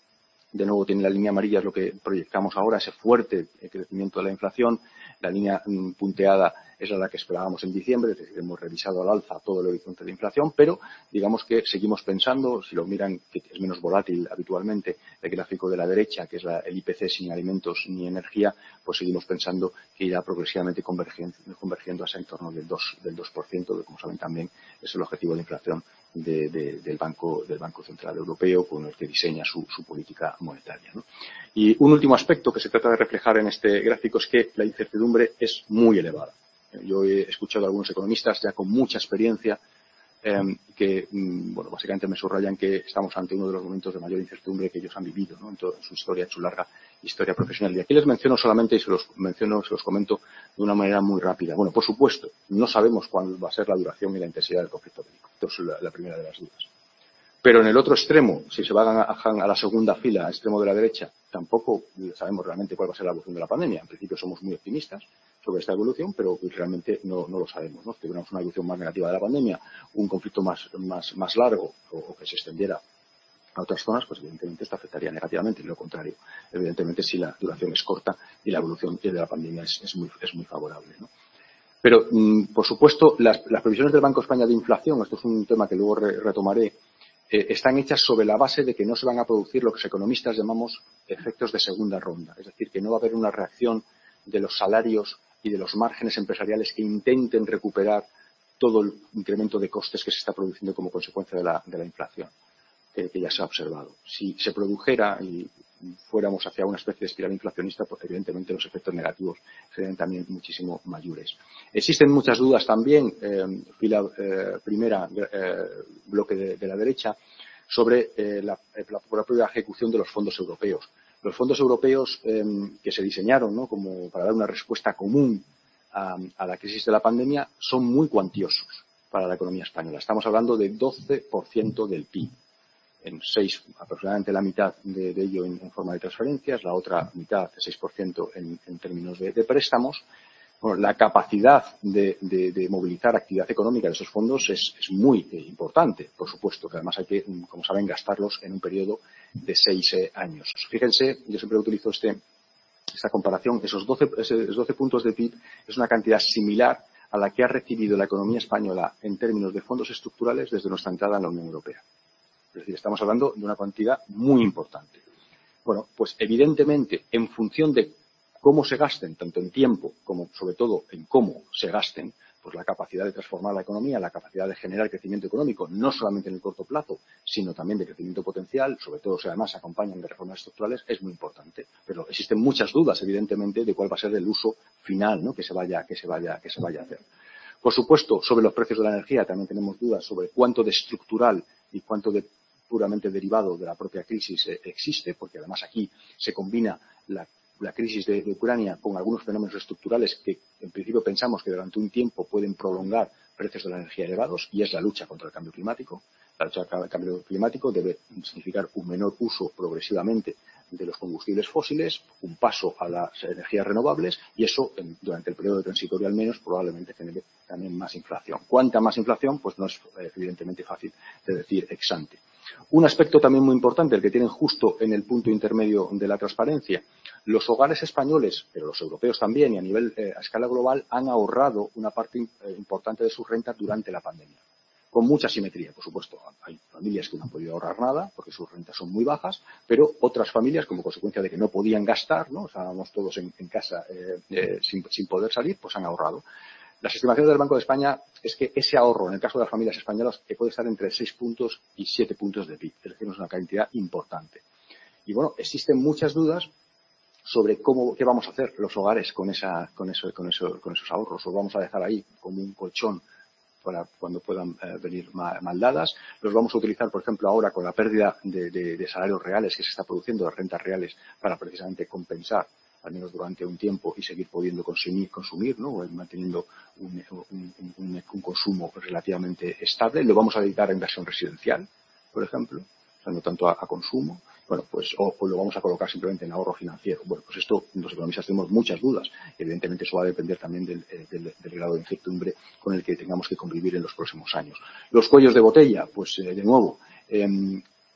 De nuevo, tiene la línea amarilla, es lo que proyectamos ahora, ese fuerte crecimiento de la inflación. La línea mm, punteada es la que esperábamos en diciembre, es decir, hemos revisado al alza todo el horizonte de inflación, pero digamos que seguimos pensando, si lo miran, que es menos volátil habitualmente, el gráfico de la derecha, que es la, el I P C sin alimentos ni energía, pues seguimos pensando que irá progresivamente convergiendo, convergiendo hacia el torno del dos, del dos por ciento, que como saben también es el objetivo de inflación de, de, del, Banco, del Banco Central Europeo, con el que diseña su, su política monetaria, ¿no? Y un último aspecto que se trata de reflejar en este gráfico es que la incertidumbre es muy elevada. Yo he escuchado a algunos economistas ya con mucha experiencia eh, que, bueno, básicamente me subrayan que estamos ante uno de los momentos de mayor incertidumbre que ellos han vivido, ¿no? En toda su historia, en su larga historia profesional. Y aquí les menciono solamente, y se los menciono, se los comento de una manera muy rápida. Bueno, por supuesto, no sabemos cuándo va a ser la duración y la intensidad del conflicto bélico. Esto es la, la primera de las dudas. Pero en el otro extremo, si se van a, a la segunda fila, al extremo de la derecha, tampoco sabemos realmente cuál va a ser la evolución de la pandemia. En principio somos muy optimistas sobre esta evolución, pero realmente no, no lo sabemos, ¿no? Si tuviéramos una evolución más negativa de la pandemia, un conflicto más, más, más largo o, o que se extendiera a otras zonas, pues evidentemente esto afectaría negativamente. Y lo contrario, evidentemente si la duración es corta y la evolución de la pandemia es, es, muy, es muy favorable, ¿no? Pero, mmm, por supuesto, las, las previsiones del Banco de España de inflación, esto es un tema que luego re, retomaré, Eh, están hechas sobre la base de que no se van a producir lo que los economistas llamamos efectos de segunda ronda. Es decir, que no va a haber una reacción de los salarios y de los márgenes empresariales que intenten recuperar todo el incremento de costes que se está produciendo como consecuencia de la, de la inflación, que, que ya se ha observado. Si se produjera y fuéramos hacia una especie de espiral inflacionista, pues evidentemente los efectos negativos serían también muchísimo mayores. Existen muchas dudas también, eh, fila eh, primera, eh, bloque de, de la derecha, sobre eh, la, la propia ejecución de los fondos europeos. Los fondos europeos eh, que se diseñaron, ¿no?, como para dar una respuesta común a, a la crisis de la pandemia son muy cuantiosos para la economía española. Estamos hablando de doce por ciento del P I B. En seis, aproximadamente la mitad de, de ello en, en forma de transferencias, la otra mitad, seis por ciento en, en términos de, de préstamos. Bueno, la capacidad de, de, de movilizar actividad económica de esos fondos es, es muy eh, importante, por supuesto, que además hay que, como saben, gastarlos en un periodo de seis eh, años. Fíjense, yo siempre utilizo este, esta comparación, esos doce, esos doce puntos de P I B es una cantidad similar a la que ha recibido la economía española en términos de fondos estructurales desde nuestra entrada en la Unión Europea. Es decir, estamos hablando de una cantidad muy importante. Bueno, pues evidentemente, en función de cómo se gasten, tanto en tiempo como sobre todo en cómo se gasten, pues la capacidad de transformar la economía, la capacidad de generar crecimiento económico, no solamente en el corto plazo, sino también de crecimiento potencial, sobre todo si además se acompañan de reformas estructurales, es muy importante. Pero existen muchas dudas, evidentemente, de cuál va a ser el uso final, ¿no?, que se vaya, que se vaya, que se vaya a hacer. Por supuesto, sobre los precios de la energía también tenemos dudas sobre cuánto de estructural y cuánto de puramente derivado de la propia crisis eh, existe, porque además aquí se combina la, la crisis de, de Ucrania con algunos fenómenos estructurales que en principio pensamos que durante un tiempo pueden prolongar precios de la energía elevados, y es la lucha contra el cambio climático. La lucha contra el cambio climático debe significar un menor uso progresivamente de los combustibles fósiles, un paso a las energías renovables, y eso, en, durante el periodo transitorio al menos, probablemente genere también más inflación. ¿Cuánta más inflación? Pues no es eh, evidentemente fácil de decir ex ante. Un aspecto también muy importante, el que tienen justo en el punto intermedio de la transparencia. Los hogares españoles, pero los europeos también, y a nivel, eh, a escala global, han ahorrado una parte eh, importante de sus rentas durante la pandemia. Con mucha simetría, por supuesto. Hay familias que no han podido ahorrar nada porque sus rentas son muy bajas, pero otras familias, como consecuencia de que no podían gastar, ¿no?, estábamos todos en, en casa eh, eh, sin, sin poder salir, pues han ahorrado. Las estimaciones del Banco de España es que ese ahorro, en el caso de las familias españolas, que puede estar entre seis puntos y siete puntos de P I B. Es decir, es una cantidad importante. Y bueno, existen muchas dudas sobre cómo, qué vamos a hacer los hogares con esa, con eso, con eso, con esos ahorros. Los vamos a dejar ahí como un colchón para cuando puedan eh, venir mal, mal dadas. Los vamos a utilizar, por ejemplo, ahora con la pérdida de, de, de salarios reales que se está produciendo, de rentas reales, para precisamente compensar, al menos durante un tiempo, y seguir pudiendo consumir, consumir, ¿no?, manteniendo un, un, un, un consumo relativamente estable. Lo vamos a dedicar a inversión residencial, por ejemplo, o sea, no tanto a, a consumo. Bueno, pues, o, o lo vamos a colocar simplemente en ahorro financiero. Bueno, pues esto, los economistas tenemos muchas dudas. Evidentemente eso va a depender también del, del, del grado de incertidumbre con el que tengamos que convivir en los próximos años. Los cuellos de botella, pues, eh, de nuevo, eh,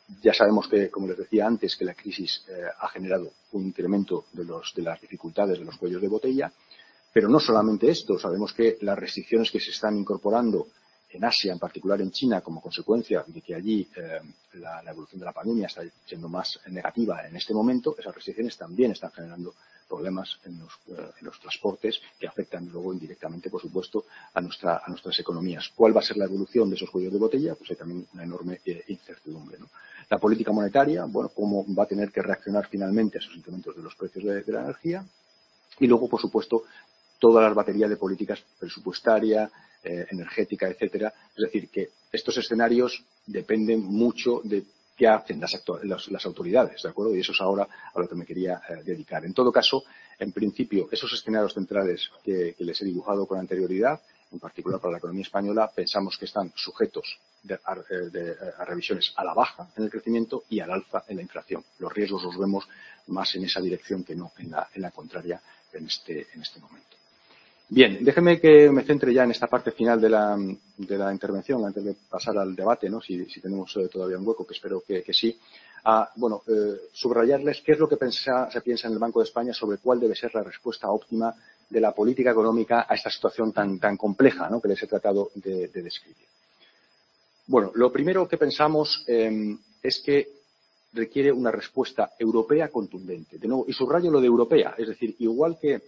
ya sabemos que, como les decía antes, que la crisis eh, ha generado un incremento de, los, de las dificultades de los cuellos de botella, pero no solamente esto, sabemos que las restricciones que se están incorporando en Asia, en particular en China, como consecuencia de que allí eh, la, la evolución de la pandemia está siendo más negativa en este momento, esas restricciones también están generando problemas en los, eh, en los transportes que afectan luego indirectamente, por supuesto, a, nuestra, a nuestras economías. ¿Cuál va a ser la evolución de esos cuellos de botella? Pues hay también una enorme eh, incertidumbre, ¿no? La política monetaria, bueno, cómo va a tener que reaccionar finalmente a esos incrementos de los precios de, de la energía. Y luego, por supuesto, todas las baterías de políticas presupuestaria, eh, energética, etcétera. Es decir, que estos escenarios dependen mucho de qué hacen las, las, las autoridades, ¿de acuerdo? Y eso es ahora a lo que me quería eh, dedicar. En todo caso, en principio, esos escenarios centrales que, que les he dibujado con anterioridad, en particular para la economía española, pensamos que están sujetos de, a, de, a revisiones a la baja en el crecimiento y al alza en la inflación. Los riesgos los vemos más en esa dirección que no en la, en la contraria en este, en este momento. Bien, déjeme que me centre ya en esta parte final de la, de la intervención, antes de pasar al debate, ¿no? Si, si tenemos eh, todavía un hueco, que espero que, que sí. A, bueno, eh, subrayarles qué es lo que pensa, se piensa en el Banco de España sobre cuál debe ser la respuesta óptima de la política económica a esta situación tan, tan compleja, ¿no?, que les he tratado de, de describir. Bueno, lo primero que pensamos eh, es que requiere una respuesta europea contundente. De nuevo, y subrayo lo de europea, es decir, igual que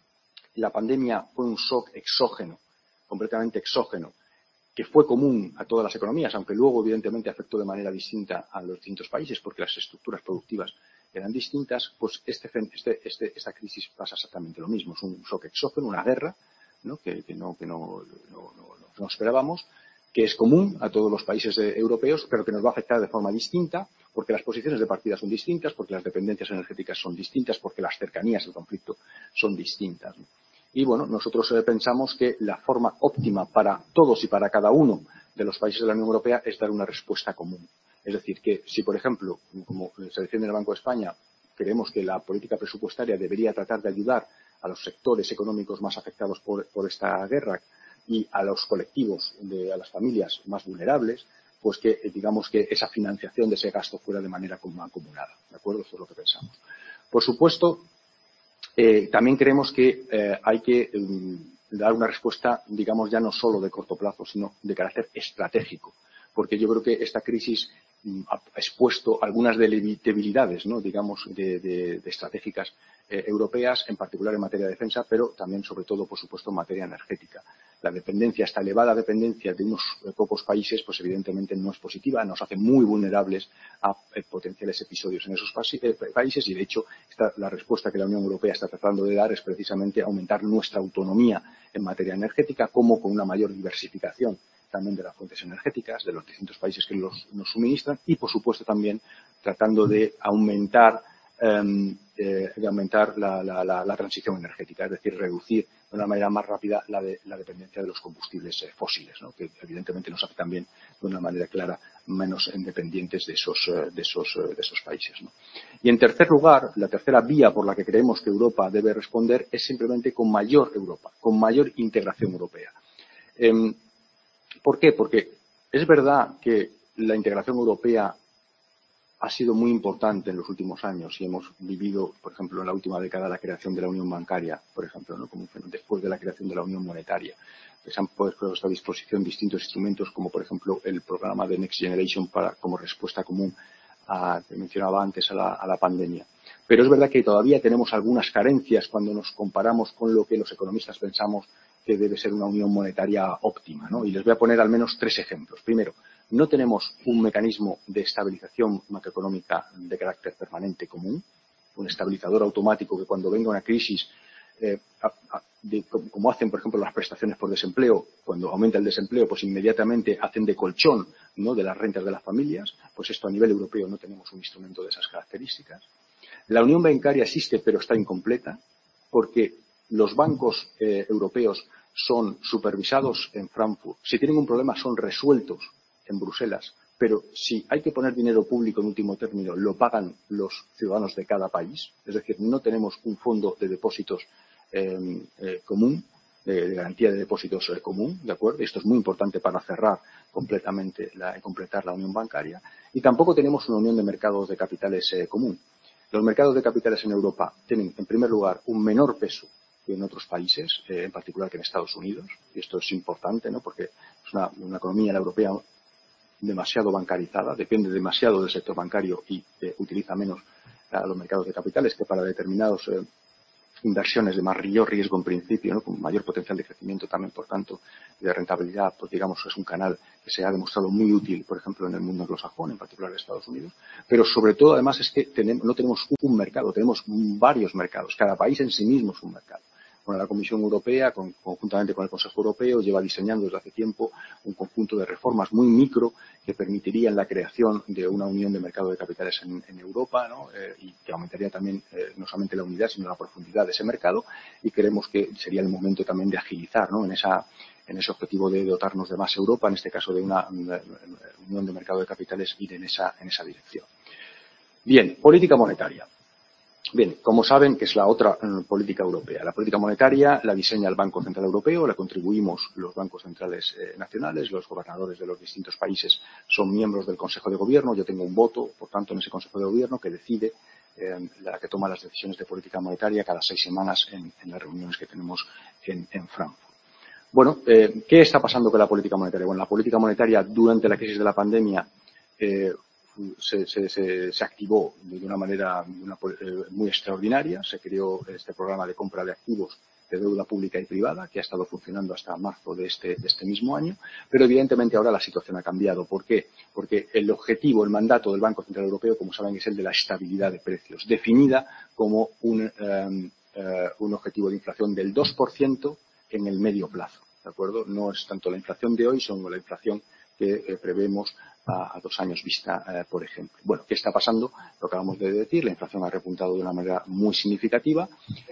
la pandemia fue un shock exógeno, completamente exógeno, que fue común a todas las economías, aunque luego evidentemente afectó de manera distinta a los distintos países porque las estructuras productivas eran distintas, pues este, este, este, esta crisis pasa exactamente lo mismo. Es un shock exógeno, una guerra, ¿no?, que, que, no, que no, no, no, no esperábamos, que es común a todos los países de, europeos, pero que nos va a afectar de forma distinta, porque las posiciones de partida son distintas, porque las dependencias energéticas son distintas, porque las cercanías del conflicto son distintas, ¿no? Y bueno, nosotros eh, pensamos que la forma óptima para todos y para cada uno de los países de la Unión Europea es dar una respuesta común. Es decir, que si, por ejemplo, como se defiende en el Banco de España, creemos que la política presupuestaria debería tratar de ayudar a los sectores económicos más afectados por, por esta guerra y a los colectivos, de, a las familias más vulnerables, pues que digamos que esa financiación de ese gasto fuera de manera acumulada. ¿De acuerdo? Eso es lo que pensamos. Por supuesto, Eh, también creemos que eh, hay que eh, dar una respuesta, digamos, ya no solo de corto plazo, sino de carácter estratégico, porque yo creo que esta crisis mm, ha expuesto algunas debilidades, ¿no?, digamos, de, de, de estratégicas eh, europeas, en particular en materia de defensa, pero también, sobre todo, por supuesto, en materia energética. La dependencia, esta elevada dependencia de unos eh, pocos países, pues evidentemente no es positiva, nos hace muy vulnerables a eh, potenciales episodios en esos pa eh, países y, de hecho, esta, la respuesta que la Unión Europea está tratando de dar es precisamente aumentar nuestra autonomía en materia energética, como con una mayor diversificación también de las fuentes energéticas, de los distintos países que los, nos suministran y, por supuesto, también tratando de aumentar, eh, eh, de aumentar la, la, la, la transición energética, es decir, reducir de una manera más rápida la, de, la dependencia de los combustibles eh, fósiles, ¿no?, que evidentemente nos hace también de una manera clara menos dependientes de esos, eh, de esos, eh, de esos países, ¿no? Y en tercer lugar, la tercera vía por la que creemos que Europa debe responder es simplemente con mayor Europa, con mayor integración europea. Eh, ¿Por qué? Porque es verdad que la integración europea ha sido muy importante en los últimos años y hemos vivido, por ejemplo, en la última década la creación de la Unión Bancaria, por ejemplo, ¿no?, como después de la creación de la Unión Monetaria. Que se han puesto a disposición distintos instrumentos, como por ejemplo el programa de Next Generation para, como respuesta común a, que mencionaba antes, a la, a la pandemia. Pero es verdad que todavía tenemos algunas carencias cuando nos comparamos con lo que los economistas pensamos que debe ser una unión monetaria óptima, ¿no? Y les voy a poner al menos tres ejemplos. Primero, no tenemos un mecanismo de estabilización macroeconómica de carácter permanente común, un estabilizador automático que cuando venga una crisis, eh, a, a, de, como hacen, por ejemplo, las prestaciones por desempleo, cuando aumenta el desempleo, pues inmediatamente hacen de colchón, ¿no?, de las rentas de las familias. Pues esto a nivel europeo no tenemos un instrumento de esas características. La unión bancaria existe, pero está incompleta, porque los bancos eh, europeos son supervisados en Frankfurt. Si tienen un problema, son resueltos en Bruselas, pero si hay que poner dinero público en último término, lo pagan los ciudadanos de cada país. Es decir, no tenemos un fondo de depósitos eh, eh, común. de, de garantía de depósitos eh, común, ¿de acuerdo? Esto es muy importante para cerrar completamente, la, completar la unión bancaria. Y tampoco tenemos una unión de mercados de capitales eh, común. Los mercados de capitales en Europa tienen, en primer lugar, un menor peso que en otros países, eh, en particular que en Estados Unidos. Y esto es importante, ¿no? Porque es una, una economía la europea demasiado bancarizada, depende demasiado del sector bancario y eh, utiliza menos a los mercados de capitales que para determinados eh, inversiones de mayor riesgo en principio, ¿no? Con mayor potencial de crecimiento también, por tanto, de rentabilidad, pues digamos es un canal que se ha demostrado muy útil, por ejemplo, en el mundo anglosajón, en particular en Estados Unidos, pero sobre todo además es que tenemos, no tenemos un mercado, tenemos varios mercados, cada país en sí mismo es un mercado. Bueno, la Comisión Europea, con, conjuntamente con el Consejo Europeo, lleva diseñando desde hace tiempo un conjunto de reformas muy micro que permitirían la creación de una unión de mercado de capitales en, en Europa, ¿no? eh, y que aumentaría también eh, no solamente la unidad, sino la profundidad de ese mercado. Y creemos que sería el momento también de agilizar, ¿no? en, esa, en ese objetivo de dotarnos de más Europa, en este caso de una, una unión de mercado de capitales, ir en esa, en esa dirección. Bien, política monetaria. Bien, como saben, que es la otra eh, política europea. La política monetaria la diseña el Banco Central Europeo, la contribuimos los bancos centrales eh, nacionales, los gobernadores de los distintos países son miembros del Consejo de Gobierno. Yo tengo un voto, por tanto, en ese Consejo de Gobierno que decide, eh, la que toma las decisiones de política monetaria cada seis semanas en, en las reuniones que tenemos en, en Frankfurt. Bueno, eh, ¿qué está pasando con la política monetaria? Bueno, la política monetaria durante la crisis de la pandemia eh, Se, se, se, se activó de una manera una, eh, muy extraordinaria. Se creó este programa de compra de activos de deuda pública y privada que ha estado funcionando hasta marzo de este, de este mismo año, pero evidentemente ahora la situación ha cambiado. ¿Por qué? Porque el objetivo, el mandato del Banco Central Europeo, como saben, es el de la estabilidad de precios, definida como un, eh, eh, un objetivo de inflación del dos por ciento en el medio plazo, ¿de acuerdo? No es tanto la inflación de hoy, sino la inflación que eh, prevemos a, a dos años vista, eh, por ejemplo. Bueno, ¿qué está pasando? Lo acabamos de decir, la inflación ha repuntado de una manera muy significativa.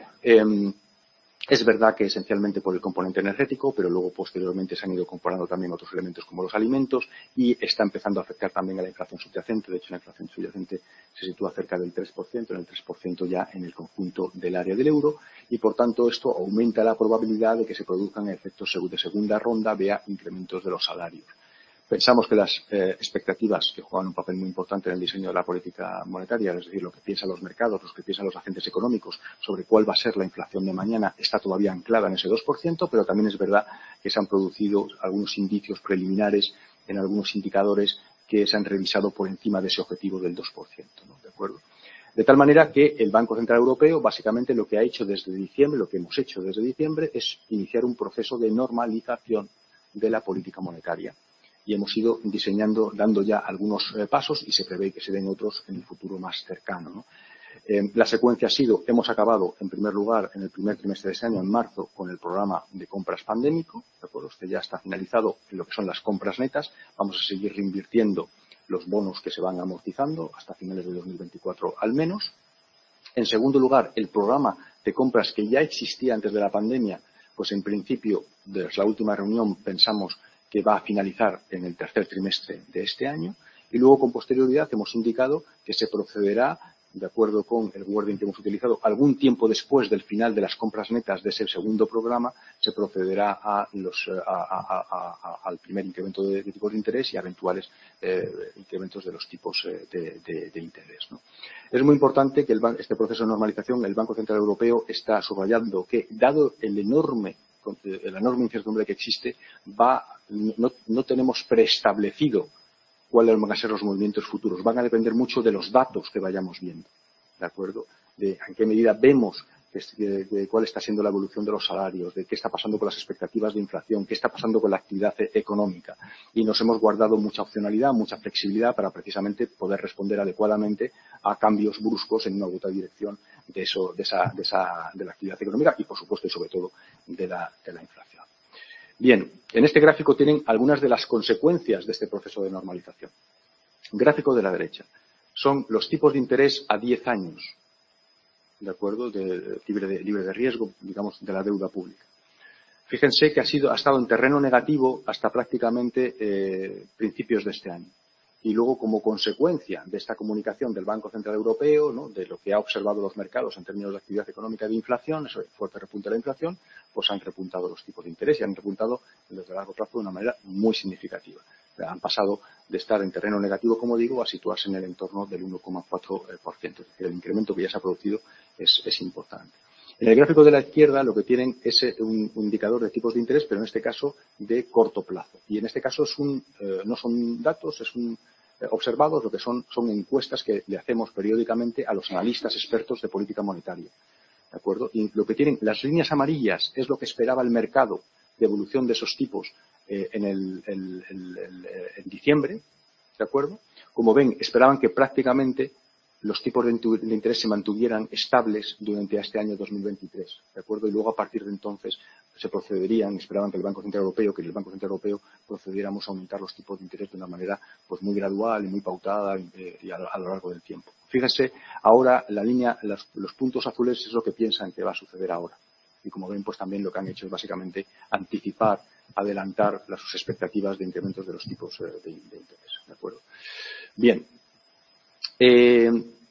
Eh, es verdad que esencialmente por el componente energético, pero luego posteriormente se han ido comparando también otros elementos como los alimentos y está empezando a afectar también a la inflación subyacente. De hecho, la inflación subyacente se sitúa cerca del tres por ciento, en el tres por ciento ya en el conjunto del área del euro y, por tanto, esto aumenta la probabilidad de que se produzcan efectos de segunda ronda, vea incrementos de los salarios. Pensamos que las eh, expectativas que juegan un papel muy importante en el diseño de la política monetaria, es decir, lo que piensan los mercados, lo que piensan los agentes económicos sobre cuál va a ser la inflación de mañana, está todavía anclada en ese dos por ciento, pero también es verdad que se han producido algunos indicios preliminares en algunos indicadores que se han revisado por encima de ese objetivo del dos por ciento, ¿no? ¿De acuerdo? De tal manera que el Banco Central Europeo, básicamente lo que ha hecho desde diciembre, lo que hemos hecho desde diciembre, es iniciar un proceso de normalización de la política monetaria. Y hemos ido diseñando, dando ya algunos eh, pasos y se prevé que se den otros en el futuro más cercano, ¿no? Eh, la secuencia ha sido, hemos acabado en primer lugar en el primer trimestre de este año, en marzo, con el programa de compras pandémico, ¿de acuerdo? Este ya está finalizado en lo que son las compras netas. Vamos a seguir reinvirtiendo los bonos que se van amortizando hasta finales de dos mil veinticuatro al menos. En segundo lugar, el programa de compras que ya existía antes de la pandemia, pues en principio, desde la última reunión pensamos que va a finalizar en el tercer trimestre de este año y luego con posterioridad hemos indicado que se procederá, de acuerdo con el wording que hemos utilizado, algún tiempo después del final de las compras netas de ese segundo programa, se procederá a los, a, a, a, a, al primer incremento de, de tipos de interés y a eventuales eh, incrementos de los tipos eh, de, de, de interés, ¿no? Es muy importante que el, este proceso de normalización, el Banco Central Europeo está subrayando que, dado el enorme la enorme incertidumbre que existe, va, no, no tenemos preestablecido cuáles van a ser los movimientos futuros. Van a depender mucho de los datos que vayamos viendo, ¿de acuerdo? De en qué medida vemos que, de, de cuál está siendo la evolución de los salarios, de qué está pasando con las expectativas de inflación, qué está pasando con la actividad económica. Y nos hemos guardado mucha opcionalidad, mucha flexibilidad para precisamente poder responder adecuadamente a cambios bruscos en una u otra dirección de eso, de esa, de esa, de la actividad económica y, por supuesto, y sobre todo, de la, de la inflación. Bien, en este gráfico tienen algunas de las consecuencias de este proceso de normalización. Gráfico de la derecha. Son los tipos de interés a diez años, ¿de acuerdo? De, libre, de, libre de riesgo, digamos, de la deuda pública. Fíjense que ha, sido, ha estado en terreno negativo hasta prácticamente eh, principios de este año. y luego, como consecuencia de esta comunicación del Banco Central Europeo, ¿no?, de lo que ha observado los mercados en términos de actividad económica y de inflación, ese fuerte repunte de la inflación, pues han repuntado los tipos de interés y han repuntado desde largo plazo de una manera muy significativa. Han pasado de estar en terreno negativo, como digo, a situarse en el entorno del uno coma cuatro por ciento. Es decir, el incremento que ya se ha producido es, es importante. En el gráfico de la izquierda lo que tienen es un, un indicador de tipos de interés, pero en este caso de corto plazo. Y en este caso es un, eh, no son datos, es un eh, observados, lo que son, son encuestas que le hacemos periódicamente a los analistas expertos de política monetaria. ¿De acuerdo? Y lo que tienen, las líneas amarillas es lo que esperaba el mercado de evolución de esos tipos eh, en, el, el, el, el, en diciembre, ¿de acuerdo? Como ven, esperaban que prácticamente los tipos de interés se mantuvieran estables durante este año dos mil veintitrés, ¿de acuerdo? Y luego, a partir de entonces, se procederían, esperaban que el Banco Central Europeo, que el Banco Central Europeo procediéramos a aumentar los tipos de interés de una manera pues muy gradual y muy pautada eh, y a, a lo largo del tiempo. Fíjense, ahora la línea, las, los puntos azules es lo que piensan que va a suceder ahora. Y como ven, pues también lo que han hecho es básicamente anticipar, adelantar las, sus expectativas de incrementos de los tipos eh, de, de interés, ¿de acuerdo? Bien. Eh,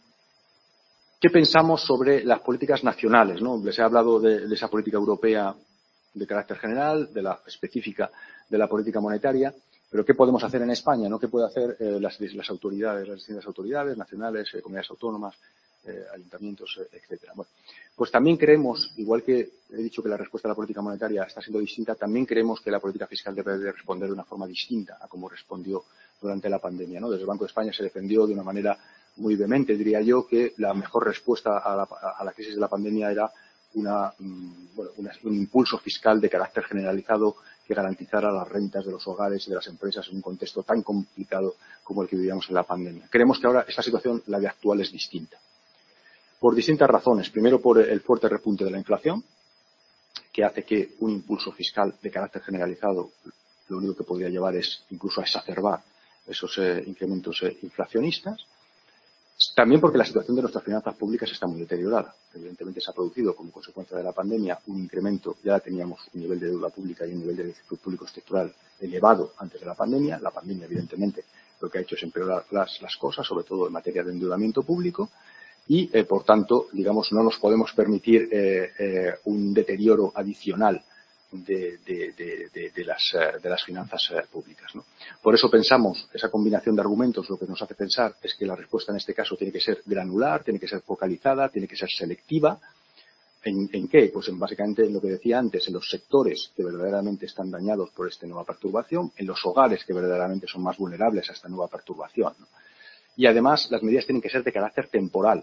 ¿Qué pensamos sobre las políticas nacionales, ¿no? Les he hablado de, de esa política europea de carácter general, de la específica de la política monetaria, pero ¿qué podemos hacer en España, ¿no? ¿Qué pueden hacer eh, las, las autoridades, las distintas autoridades nacionales, eh, comunidades autónomas, eh, ayuntamientos, eh, etcétera? Bueno, pues también creemos, igual que he dicho que la respuesta a la política monetaria está siendo distinta, también creemos que la política fiscal debe de responder de una forma distinta a como respondió durante la pandemia, ¿no? Desde el Banco de España se defendió de una manera muy vehemente, diría yo, que la mejor respuesta a la, a la crisis de la pandemia era una, bueno, una, un impulso fiscal de carácter generalizado que garantizara las rentas de los hogares y de las empresas en un contexto tan complicado como el que vivíamos en la pandemia. Creemos que ahora esta situación, la de actual, es distinta. Por distintas razones. Primero, por el fuerte repunte de la inflación, que hace que un impulso fiscal de carácter generalizado lo único que podría llevar es incluso a exacerbar esos eh, incrementos eh, inflacionistas. También porque la situación de nuestras finanzas públicas está muy deteriorada. Evidentemente se ha producido como consecuencia de la pandemia un incremento, ya teníamos un nivel de deuda pública y un nivel de déficit público estructural elevado antes de la pandemia. La pandemia, evidentemente, lo que ha hecho es empeorar las, las cosas, sobre todo en materia de endeudamiento público. Y, eh, por tanto, digamos, no nos podemos permitir eh, eh, un deterioro adicional de, de, de, de, de, las, de las finanzas eh, públicas, ¿no? Por eso pensamos, esa combinación de argumentos lo que nos hace pensar es que la respuesta en este caso tiene que ser granular, tiene que ser focalizada, tiene que ser selectiva. ¿En, en qué? Pues en básicamente en lo que decía antes, en los sectores que verdaderamente están dañados por esta nueva perturbación, en los hogares que verdaderamente son más vulnerables a esta nueva perturbación, ¿no? Y además las medidas tienen que ser de carácter temporal.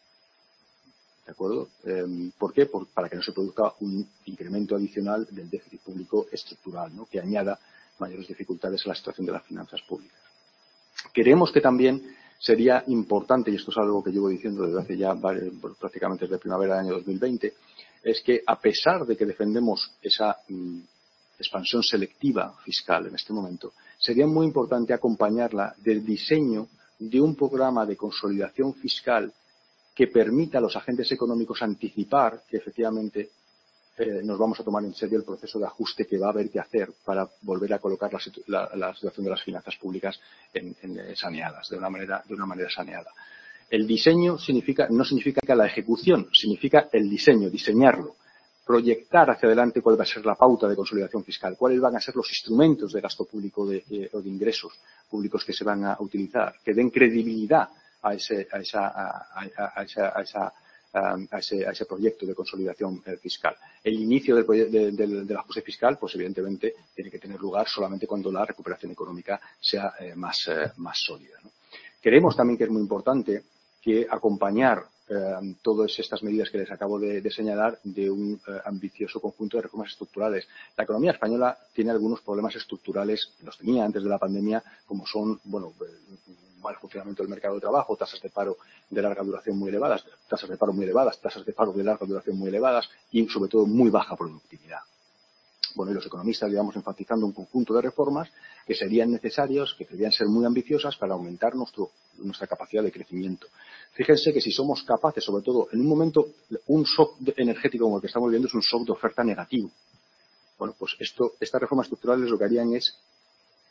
¿De acuerdo? Eh, ¿Por qué? Por, para que no se produzca un incremento adicional del déficit público estructural, ¿no?, que añada mayores dificultades a la situación de las finanzas públicas. Creemos que también sería importante, y esto es algo que llevo diciendo desde hace ya prácticamente desde primavera del año dos mil veinte, es que a pesar de que defendemos esa mm, expansión selectiva fiscal en este momento, sería muy importante acompañarla del diseño de un programa de consolidación fiscal que permita a los agentes económicos anticipar que efectivamente eh, nos vamos a tomar en serio el proceso de ajuste que va a haber que hacer para volver a colocar la, la, la situación de las finanzas públicas en, en, saneadas, de una manera, de una manera saneada. El diseño significa, no significa la ejecución, significa el diseño, diseñarlo, proyectar hacia adelante cuál va a ser la pauta de consolidación fiscal, cuáles van a ser los instrumentos de gasto público de, eh, o de ingresos públicos que se van a utilizar, que den credibilidad a ese, a esa, a, a, a esa, a esa a ese, a ese proyecto de consolidación eh, fiscal. El inicio del, de, de, del ajuste fiscal, pues evidentemente tiene que tener lugar solamente cuando la recuperación económica sea eh, más, eh, más sólida, ¿no? Creemos también que es muy importante que acompañar eh, todas estas medidas que les acabo de, de señalar de un eh, ambicioso conjunto de reformas estructurales. La economía española tiene algunos problemas estructurales, los tenía antes de la pandemia, como son, bueno, mal funcionamiento del mercado de trabajo, tasas de paro de larga duración muy elevadas, tasas de paro muy elevadas, tasas de paro de larga duración muy elevadas y, sobre todo, muy baja productividad. Bueno, y los economistas llevamos enfatizando un conjunto de reformas que serían necesarias, que deberían ser muy ambiciosas para aumentar nuestro, nuestra capacidad de crecimiento. Fíjense que si somos capaces, sobre todo en un momento, un shock energético como el que estamos viviendo es un shock de oferta negativo. Bueno, pues esto, estas reformas estructurales lo que harían es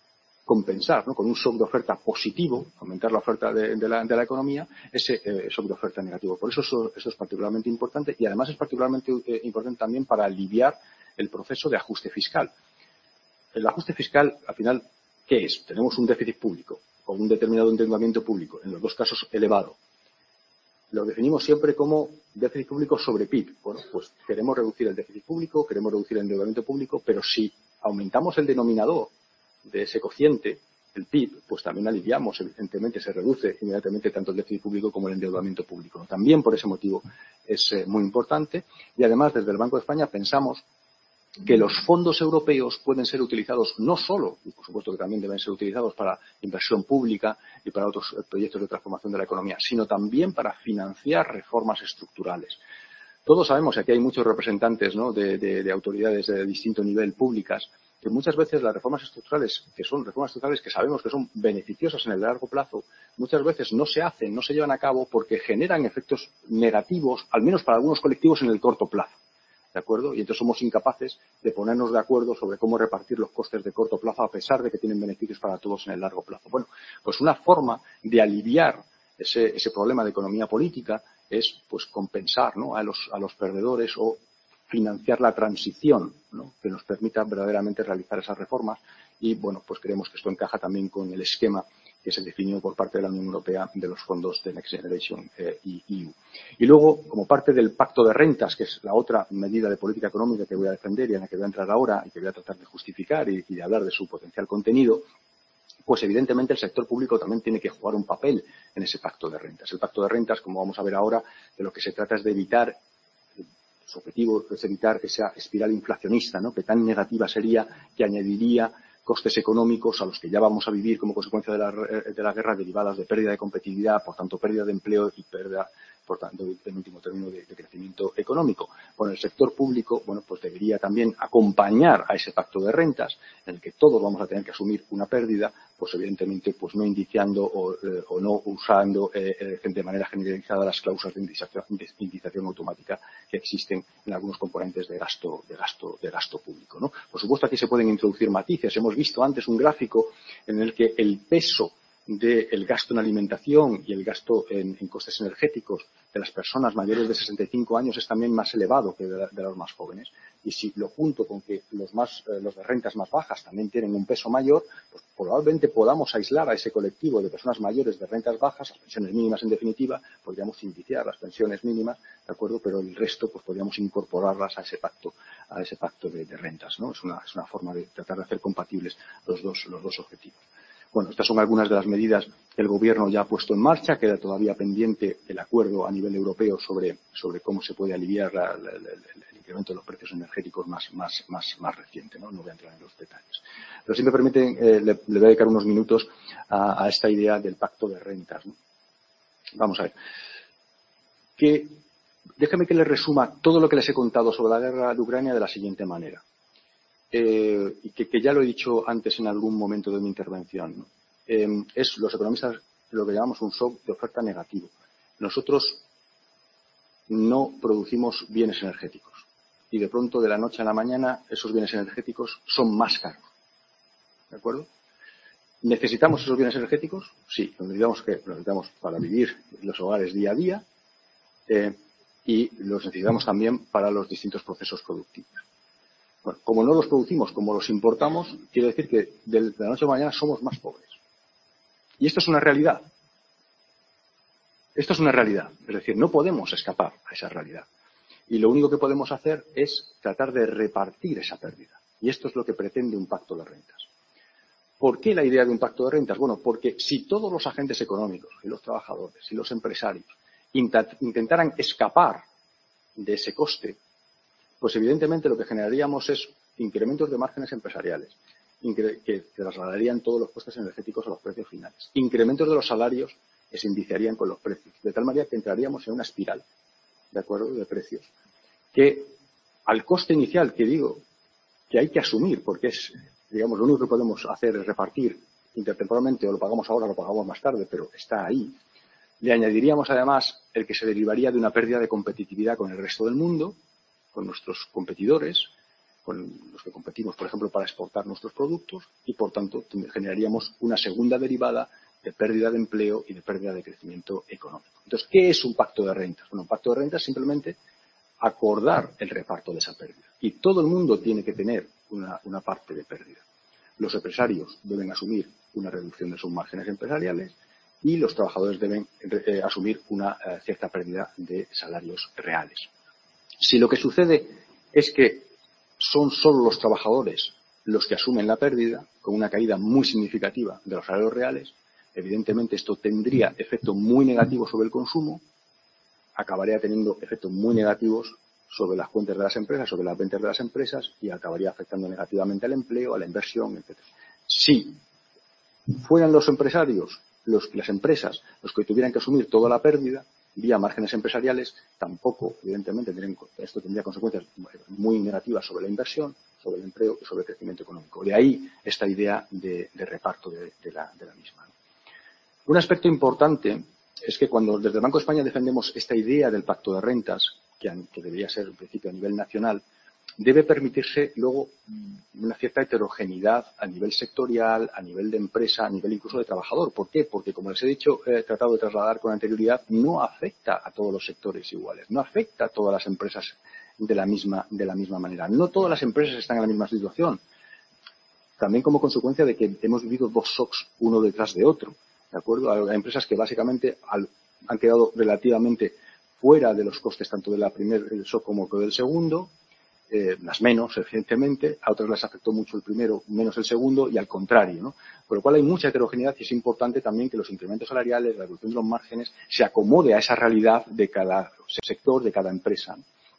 compensar, ¿no?, con un shock de oferta positivo, aumentar la oferta de, de, la, de la economía, ese eh, shock de oferta negativo. Por eso, eso eso es particularmente importante y además es particularmente eh, importante también para aliviar el proceso de ajuste fiscal. El ajuste fiscal, al final, ¿qué es? Tenemos un déficit público o un determinado endeudamiento público, en los dos casos elevado. Lo definimos siempre como déficit público sobre P I B. Bueno, pues queremos reducir el déficit público, queremos reducir el endeudamiento público, pero si aumentamos el denominador de ese cociente, el P I B, pues también aliviamos, evidentemente, se reduce inmediatamente tanto el déficit público como el endeudamiento público. También por ese motivo es eh, muy importante y además desde el Banco de España pensamos que los fondos europeos pueden ser utilizados no solo, y por supuesto que también deben ser utilizados para inversión pública y para otros proyectos de transformación de la economía, sino también para financiar reformas estructurales. Todos sabemos, y aquí hay muchos representantes, ¿no?, de, de, de autoridades de distinto nivel públicas, que muchas veces las reformas estructurales, que son reformas estructurales que sabemos que son beneficiosas en el largo plazo, muchas veces no se hacen, no se llevan a cabo porque generan efectos negativos, al menos para algunos colectivos en el corto plazo. ¿De acuerdo? Y entonces somos incapaces de ponernos de acuerdo sobre cómo repartir los costes de corto plazo a pesar de que tienen beneficios para todos en el largo plazo. Bueno, pues una forma de aliviar ese, ese problema de economía política es pues compensar, ¿no?, a los, a los perdedores o financiar la transición, ¿no?, que nos permita verdaderamente realizar esas reformas y, bueno, pues creemos que esto encaja también con el esquema que se definió por parte de la Unión Europea de los fondos de Next Generation eh, E U. Y luego, como parte del pacto de rentas, que es la otra medida de política económica que voy a defender y en la que voy a entrar ahora y que voy a tratar de justificar y, y de hablar de su potencial contenido, pues evidentemente el sector público también tiene que jugar un papel en ese pacto de rentas. El pacto de rentas, como vamos a ver ahora, de lo que se trata es de evitar, su objetivo es evitar esa espiral inflacionista, ¿no?, que tan negativa sería, que añadiría costes económicos a los que ya vamos a vivir como consecuencia de la, de la guerra derivadas de pérdida de competitividad, por tanto pérdida de empleo y pérdida, por tanto, en último término, de, de crecimiento económico. Bueno, el sector público, bueno, pues debería también acompañar a ese pacto de rentas en el que todos vamos a tener que asumir una pérdida, pues evidentemente, pues no indiciando o, eh, o no usando eh, de manera generalizada las cláusulas de indización, de indización automática que existen en algunos componentes de gasto, de gasto, de gasto público, ¿no? Por supuesto, aquí se pueden introducir matices. Hemos visto antes un gráfico en el que el peso del gasto en alimentación y el gasto en, en costes energéticos de las personas mayores de sesenta y cinco años es también más elevado que de, la, de los más jóvenes. Y si lo junto con que los, más, eh, los de rentas más bajas también tienen un peso mayor, pues probablemente podamos aislar a ese colectivo de personas mayores de rentas bajas, las pensiones mínimas en definitiva, podríamos indiciar las pensiones mínimas, ¿de acuerdo? Pero el resto, pues podríamos incorporarlas a ese pacto, a ese pacto de, de rentas, ¿no? Es una, es una forma de tratar de hacer compatibles los dos, los dos objetivos. Bueno, estas son algunas de las medidas que el Gobierno ya ha puesto en marcha. Queda todavía pendiente el acuerdo a nivel europeo sobre, sobre cómo se puede aliviar la, la, la, el incremento de los precios energéticos más, más, más, más reciente, ¿no? No voy a entrar en los detalles. Pero si me permiten, eh, le, le voy a dedicar unos minutos a, a esta idea del pacto de rentas, ¿no? Vamos a ver. Que, déjame que les resuma todo lo que les he contado sobre la guerra de Ucrania de la siguiente manera. Eh, y que, que ya lo he dicho antes en algún momento de mi intervención, ¿no? Eh, es los economistas lo que llamamos un shock de oferta negativo. Nosotros no producimos bienes energéticos y de pronto de la noche a la mañana esos bienes energéticos son más caros. ¿De acuerdo? ¿Necesitamos esos bienes energéticos? Sí, los necesitamos, que los necesitamos para vivir en los hogares día a día eh, y los necesitamos también para los distintos procesos productivos. Bueno, como no los producimos, como los importamos, quiere decir que de la noche a la mañana somos más pobres. Y esto es una realidad. Esto es una realidad. Es decir, no podemos escapar a esa realidad. Y lo único que podemos hacer es tratar de repartir esa pérdida. Y esto es lo que pretende un pacto de rentas. ¿Por qué la idea de un pacto de rentas? Bueno, porque si todos los agentes económicos, y los trabajadores, y los empresarios, intentaran escapar de ese coste, pues evidentemente lo que generaríamos es incrementos de márgenes empresariales, que trasladarían todos los costes energéticos a los precios finales, incrementos de los salarios que se indiciarían con los precios, de tal manera que entraríamos en una espiral, ¿de acuerdo?, de precios, que al coste inicial, que digo, que hay que asumir, porque es, digamos, lo único que podemos hacer es repartir intertemporalmente, o lo pagamos ahora o lo pagamos más tarde, pero está ahí, le añadiríamos además el que se derivaría de una pérdida de competitividad con el resto del mundo, con nuestros competidores, con los que competimos, por ejemplo, para exportar nuestros productos y, por tanto, generaríamos una segunda derivada de pérdida de empleo y de pérdida de crecimiento económico. Entonces, ¿qué es un pacto de rentas? Bueno, un pacto de rentas es simplemente acordar el reparto de esa pérdida. Y todo el mundo tiene que tener una, una parte de pérdida. Los empresarios deben asumir una reducción de sus márgenes empresariales y los trabajadores deben eh, asumir una eh, cierta pérdida de salarios reales. Si lo que sucede es que son solo los trabajadores los que asumen la pérdida, con una caída muy significativa de los salarios reales, evidentemente esto tendría efectos muy negativos sobre el consumo, acabaría teniendo efectos muy negativos sobre las cuentas de las empresas, sobre las ventas de las empresas y acabaría afectando negativamente al empleo, a la inversión, etcétera. Si fueran los empresarios, los, las empresas, los que tuvieran que asumir toda la pérdida, vía márgenes empresariales, tampoco, evidentemente, esto tendría consecuencias muy negativas sobre la inversión, sobre el empleo y sobre el crecimiento económico. De ahí esta idea de, de reparto de, de, la, de la misma. Un aspecto importante es que cuando desde el Banco de España defendemos esta idea del pacto de rentas, que, que debería ser en principio a nivel nacional, debe permitirse luego una cierta heterogeneidad a nivel sectorial, a nivel de empresa, a nivel incluso de trabajador. ¿Por qué? Porque, como les he dicho, he tratado de trasladar con anterioridad, no afecta a todos los sectores iguales, no afecta a todas las empresas de la misma, de la misma manera. No todas las empresas están en la misma situación. También como consecuencia de que hemos vivido dos shocks uno detrás de otro. ¿De acuerdo? Hay empresas que básicamente al, han quedado relativamente fuera de los costes tanto del primer shock como del segundo. Eh, las menos, evidentemente, a otras les afectó mucho el primero, menos el segundo, y al contrario, ¿no? Por lo cual hay mucha heterogeneidad y es importante también que los incrementos salariales, la reducción de los márgenes, se acomode a esa realidad de cada sector, de cada empresa.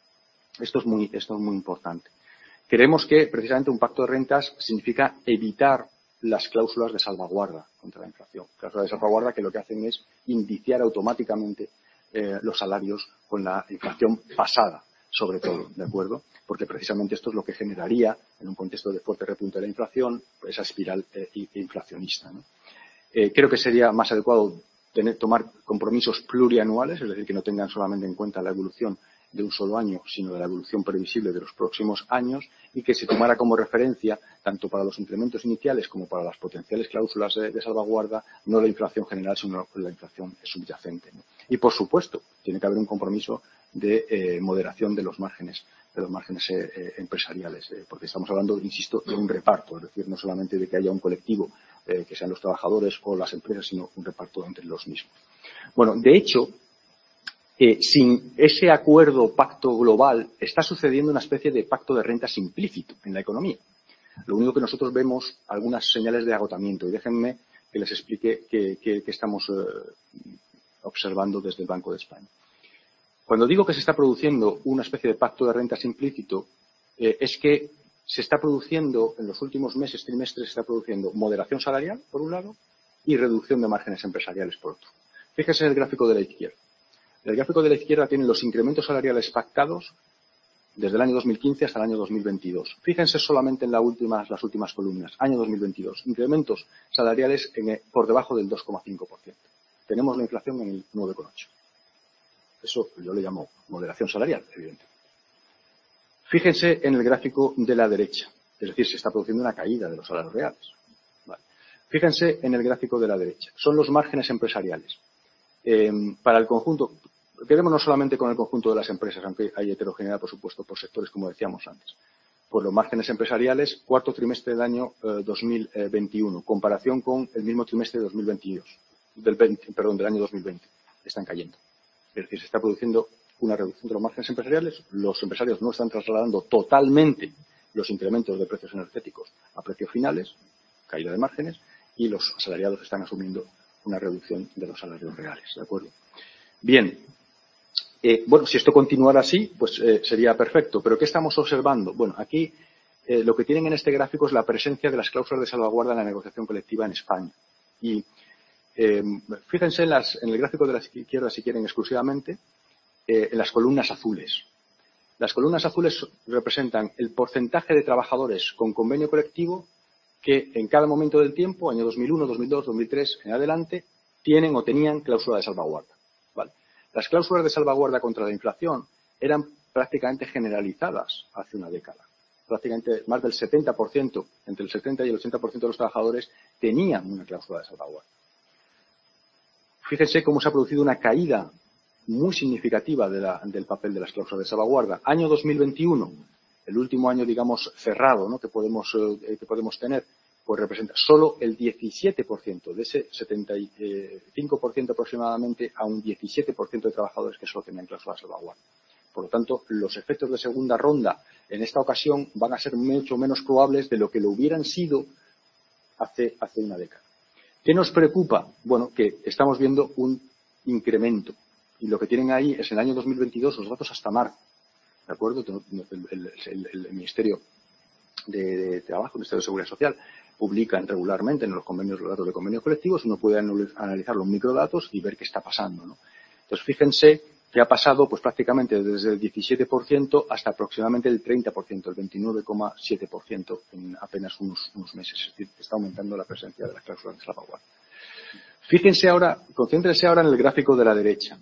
Esto es muy, esto es muy importante. Creemos que, precisamente, un pacto de rentas significa evitar las cláusulas de salvaguarda contra la inflación. Cláusulas de salvaguarda que lo que hacen es indiciar automáticamente eh, los salarios con la inflación pasada, sobre todo, ¿de acuerdo? Porque precisamente esto es lo que generaría, en un contexto de fuerte repunte de la inflación, esa espiral eh, inflacionista, ¿no? Eh, creo que sería más adecuado tener, tomar compromisos plurianuales, es decir, que no tengan solamente en cuenta la evolución de un solo año, sino de la evolución previsible de los próximos años y que se tomara como referencia, tanto para los incrementos iniciales como para las potenciales cláusulas de, de salvaguarda, no la inflación general, sino la inflación subyacente, ¿no? Y, por supuesto, tiene que haber un compromiso de eh, moderación de los márgenes, de los márgenes eh, eh, empresariales, eh, porque estamos hablando, insisto, de un reparto, es decir, no solamente de que haya un colectivo eh, que sean los trabajadores o las empresas, sino un reparto entre los mismos. Bueno, de hecho, Eh, sin ese acuerdo pacto global está sucediendo una especie de pacto de rentas implícito en la economía. Lo único que nosotros vemos algunas señales de agotamiento y déjenme que les explique qué, qué, qué estamos eh, observando desde el Banco de España. Cuando digo que se está produciendo una especie de pacto de rentas implícito eh, es que se está produciendo en los últimos meses, trimestres, se está produciendo moderación salarial por un lado y reducción de márgenes empresariales por otro. Fíjese en el gráfico de la izquierda. El gráfico de la izquierda tiene los incrementos salariales pactados desde el año dos mil quince hasta el año dos mil veintidós. Fíjense solamente en la última, las últimas columnas. Año dos mil veintidós. Incrementos salariales en, por debajo del dos coma cinco por ciento. Tenemos la inflación en el nueve coma ocho por ciento. Eso yo le llamo moderación salarial, evidentemente. Fíjense en el gráfico de la derecha. Es decir, se está produciendo una caída de los salarios reales. Vale. Fíjense en el gráfico de la derecha. Son los márgenes empresariales. Eh, para el conjunto, quedémonos solamente con el conjunto de las empresas, aunque hay heterogeneidad, por supuesto, por sectores, como decíamos antes. Por los márgenes empresariales, cuarto trimestre del año eh, dos mil veintiuno, comparación con el mismo trimestre de dos mil veintidós, del veinte, perdón, del año dos mil veinte, están cayendo. Es decir, se está produciendo una reducción de los márgenes empresariales, los empresarios no están trasladando totalmente los incrementos de precios energéticos a precios finales, caída de márgenes, y los asalariados están asumiendo una reducción de los salarios reales, ¿de acuerdo? Bien, eh, bueno, si esto continuara así, pues eh, sería perfecto. ¿Pero qué estamos observando? Bueno, aquí eh, lo que tienen en este gráfico es la presencia de las cláusulas de salvaguarda en la negociación colectiva en España. Y eh, fíjense en, las, en el gráfico de la izquierda, si quieren, exclusivamente, eh, en las columnas azules. Las columnas azules representan el porcentaje de trabajadores con convenio colectivo que en cada momento del tiempo, año dos mil uno, dos mil dos, dos mil tres, en adelante, tienen o tenían cláusula de salvaguarda. ¿Vale? Las cláusulas de salvaguarda contra la inflación eran prácticamente generalizadas hace una década. prácticamente más del setenta por ciento, entre el setenta y el ochenta por ciento de los trabajadores tenían una cláusula de salvaguardia. Fíjense cómo se ha producido una caída muy significativa de la, del papel de las cláusulas de salvaguardia. Año dos mil veintiuno, el último año, digamos, cerrado, ¿no?, que podemos, eh, que podemos tener, pues representa solo el diecisiete por ciento, de ese setenta y cinco por ciento aproximadamente a un diecisiete por ciento de trabajadores que solo tenían cláusula de salvaguardia. Por lo tanto, los efectos de segunda ronda en esta ocasión van a ser mucho menos probables de lo que lo hubieran sido hace, hace una década. ¿Qué nos preocupa? Bueno, que estamos viendo un incremento. Y lo que tienen ahí es en el año dos mil veintidós los datos hasta marzo. ¿De acuerdo? El, el, el, el Ministerio de, de Trabajo, el Ministerio de Seguridad Social, publican regularmente en los convenios, los datos de convenios colectivos. Uno puede analizar los microdatos y ver qué está pasando, ¿no? Entonces, fíjense que ha pasado pues prácticamente desde el diecisiete por ciento hasta aproximadamente el treinta por ciento, el veintinueve coma siete por ciento en apenas unos, unos meses. Es decir, está aumentando la presencia de las cláusulas de salvaguardia. Fíjense ahora, concéntrense ahora en el gráfico de la derecha.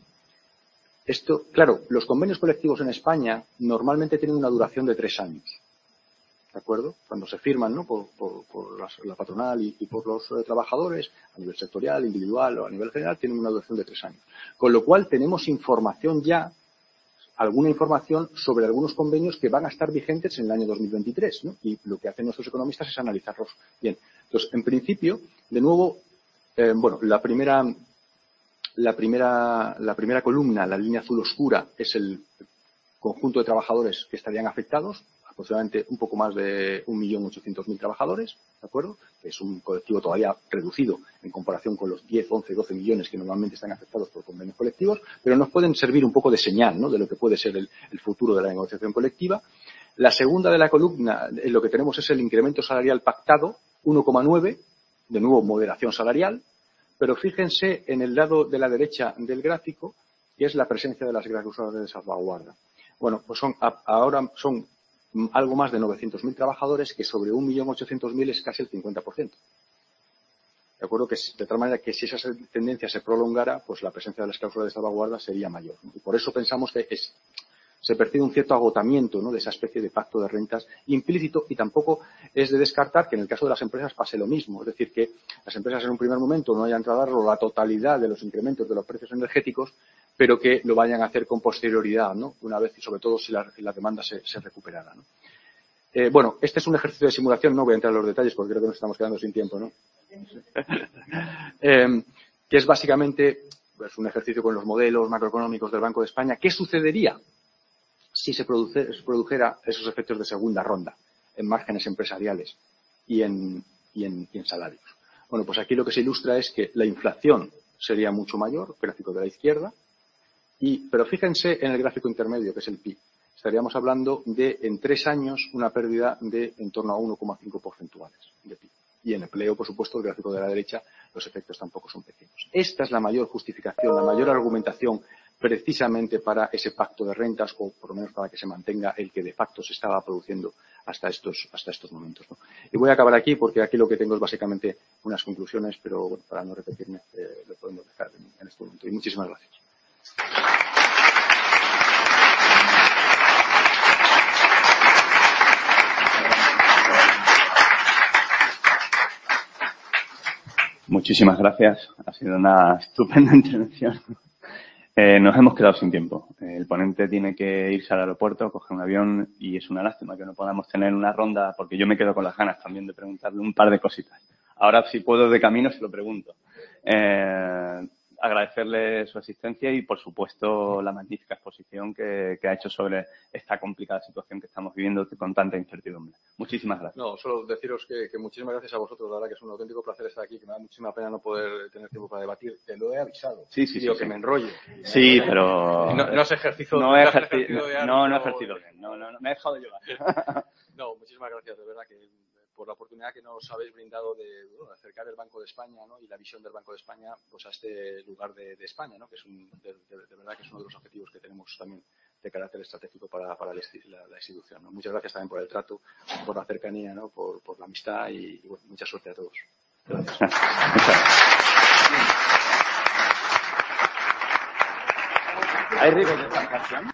Esto, claro, los convenios colectivos en España normalmente tienen una duración de tres años. ¿De acuerdo? Cuando se firman, ¿no?, por, por, por la, la patronal y, y por los eh, trabajadores, a nivel sectorial, individual o a nivel general, tienen una duración de tres años. Con lo cual tenemos información ya, alguna información sobre algunos convenios que van a estar vigentes en el año dos mil veintitrés, ¿no? Y lo que hacen nuestros economistas es analizarlos bien. Entonces, en principio, de nuevo, eh, bueno, la primera, la primera, la primera columna, la línea azul oscura, es el conjunto de trabajadores que estarían afectados, aproximadamente un poco más de un millón ochocientos mil trabajadores, ¿de acuerdo? Que es un colectivo todavía reducido en comparación con los diez, once, doce millones que normalmente están afectados por convenios colectivos, pero nos pueden servir un poco de señal, ¿no?, de lo que puede ser el, el futuro de la negociación colectiva. La segunda de la columna, en lo que tenemos es el incremento salarial pactado, uno coma nueve, de nuevo moderación salarial, pero fíjense en el lado de la derecha del gráfico, que es la presencia de las cláusulas de salvaguardia. Bueno, pues son, ahora son algo más de novecientos mil trabajadores, que sobre un millón ochocientos mil es casi el cincuenta por ciento. De acuerdo, que de tal manera que si esa tendencia se prolongara, pues la presencia de las cláusulas de salvaguardia sería mayor, ¿no? Y por eso pensamos que es, se percibe un cierto agotamiento, ¿no?, de esa especie de pacto de rentas implícito, y tampoco es de descartar que en el caso de las empresas pase lo mismo. Es decir, que las empresas en un primer momento no hayan trasladado la totalidad de los incrementos de los precios energéticos, pero que lo vayan a hacer con posterioridad, ¿no?, una vez, y sobre todo si la, la demanda se, se recuperara, ¿no? Eh, bueno, este es un ejercicio de simulación, no voy a entrar en los detalles porque creo que nos estamos quedando sin tiempo, ¿no? eh, que es básicamente pues, un ejercicio con los modelos macroeconómicos del Banco de España. ¿Qué sucedería si se, produce, se produjera esos efectos de segunda ronda en márgenes empresariales y en, y, en, y en salarios? Bueno, pues aquí lo que se ilustra es que la inflación sería mucho mayor, gráfico de la izquierda, y, pero fíjense en el gráfico intermedio, que es el P I B. Estaríamos hablando de, en tres años, una pérdida de en torno a uno coma cinco porcentuales de P I B. Y en empleo, por supuesto, el gráfico de la derecha, los efectos tampoco son pequeños. Esta es la mayor justificación, la mayor argumentación precisamente para ese pacto de rentas, o por lo menos para que se mantenga el que de facto se estaba produciendo hasta estos, hasta estos momentos, ¿no? Y voy a acabar aquí porque aquí lo que tengo es básicamente unas conclusiones, pero bueno, para no repetirme, eh, lo podemos dejar en, en este momento. Y muchísimas gracias. Muchísimas gracias. Ha sido una estupenda intervención. Eh, nos hemos quedado sin tiempo. Eh, el ponente tiene que irse al aeropuerto, coger un avión, y es una lástima que no podamos tener una ronda, porque yo me quedo con las ganas también de preguntarle un par de cositas. Ahora, si puedo de camino, se lo pregunto. Eh, agradecerle su asistencia y, por supuesto, la magnífica exposición que, que ha hecho sobre esta complicada situación que estamos viviendo con tanta incertidumbre. Muchísimas gracias. No, solo deciros que, que muchísimas gracias a vosotros. La verdad que es un auténtico placer estar aquí, que me da muchísima pena no poder tener tiempo para debatir. Te lo he avisado. Sí, sí, Digo sí, que sí. me enrollo. Sí, pero... No, no has ejercido... No he no has ejercido, ejercido de no, no he árbitro. ejercido bien. No, no, no, me he dejado llevar. No, muchísimas gracias, de verdad, que por la oportunidad que nos habéis brindado de, bueno, de acercar el Banco de España, ¿no?, y la visión del Banco de España, pues a este lugar de, de España, ¿no?, que es un, de, de, de verdad que es uno de los objetivos que tenemos también de carácter estratégico para, para la, la institución, ¿no? Muchas gracias también por el trato, por la cercanía, ¿no?, por, por la amistad y, y bueno, mucha suerte a todos. Gracias. ¿Hay riesgos de transacción?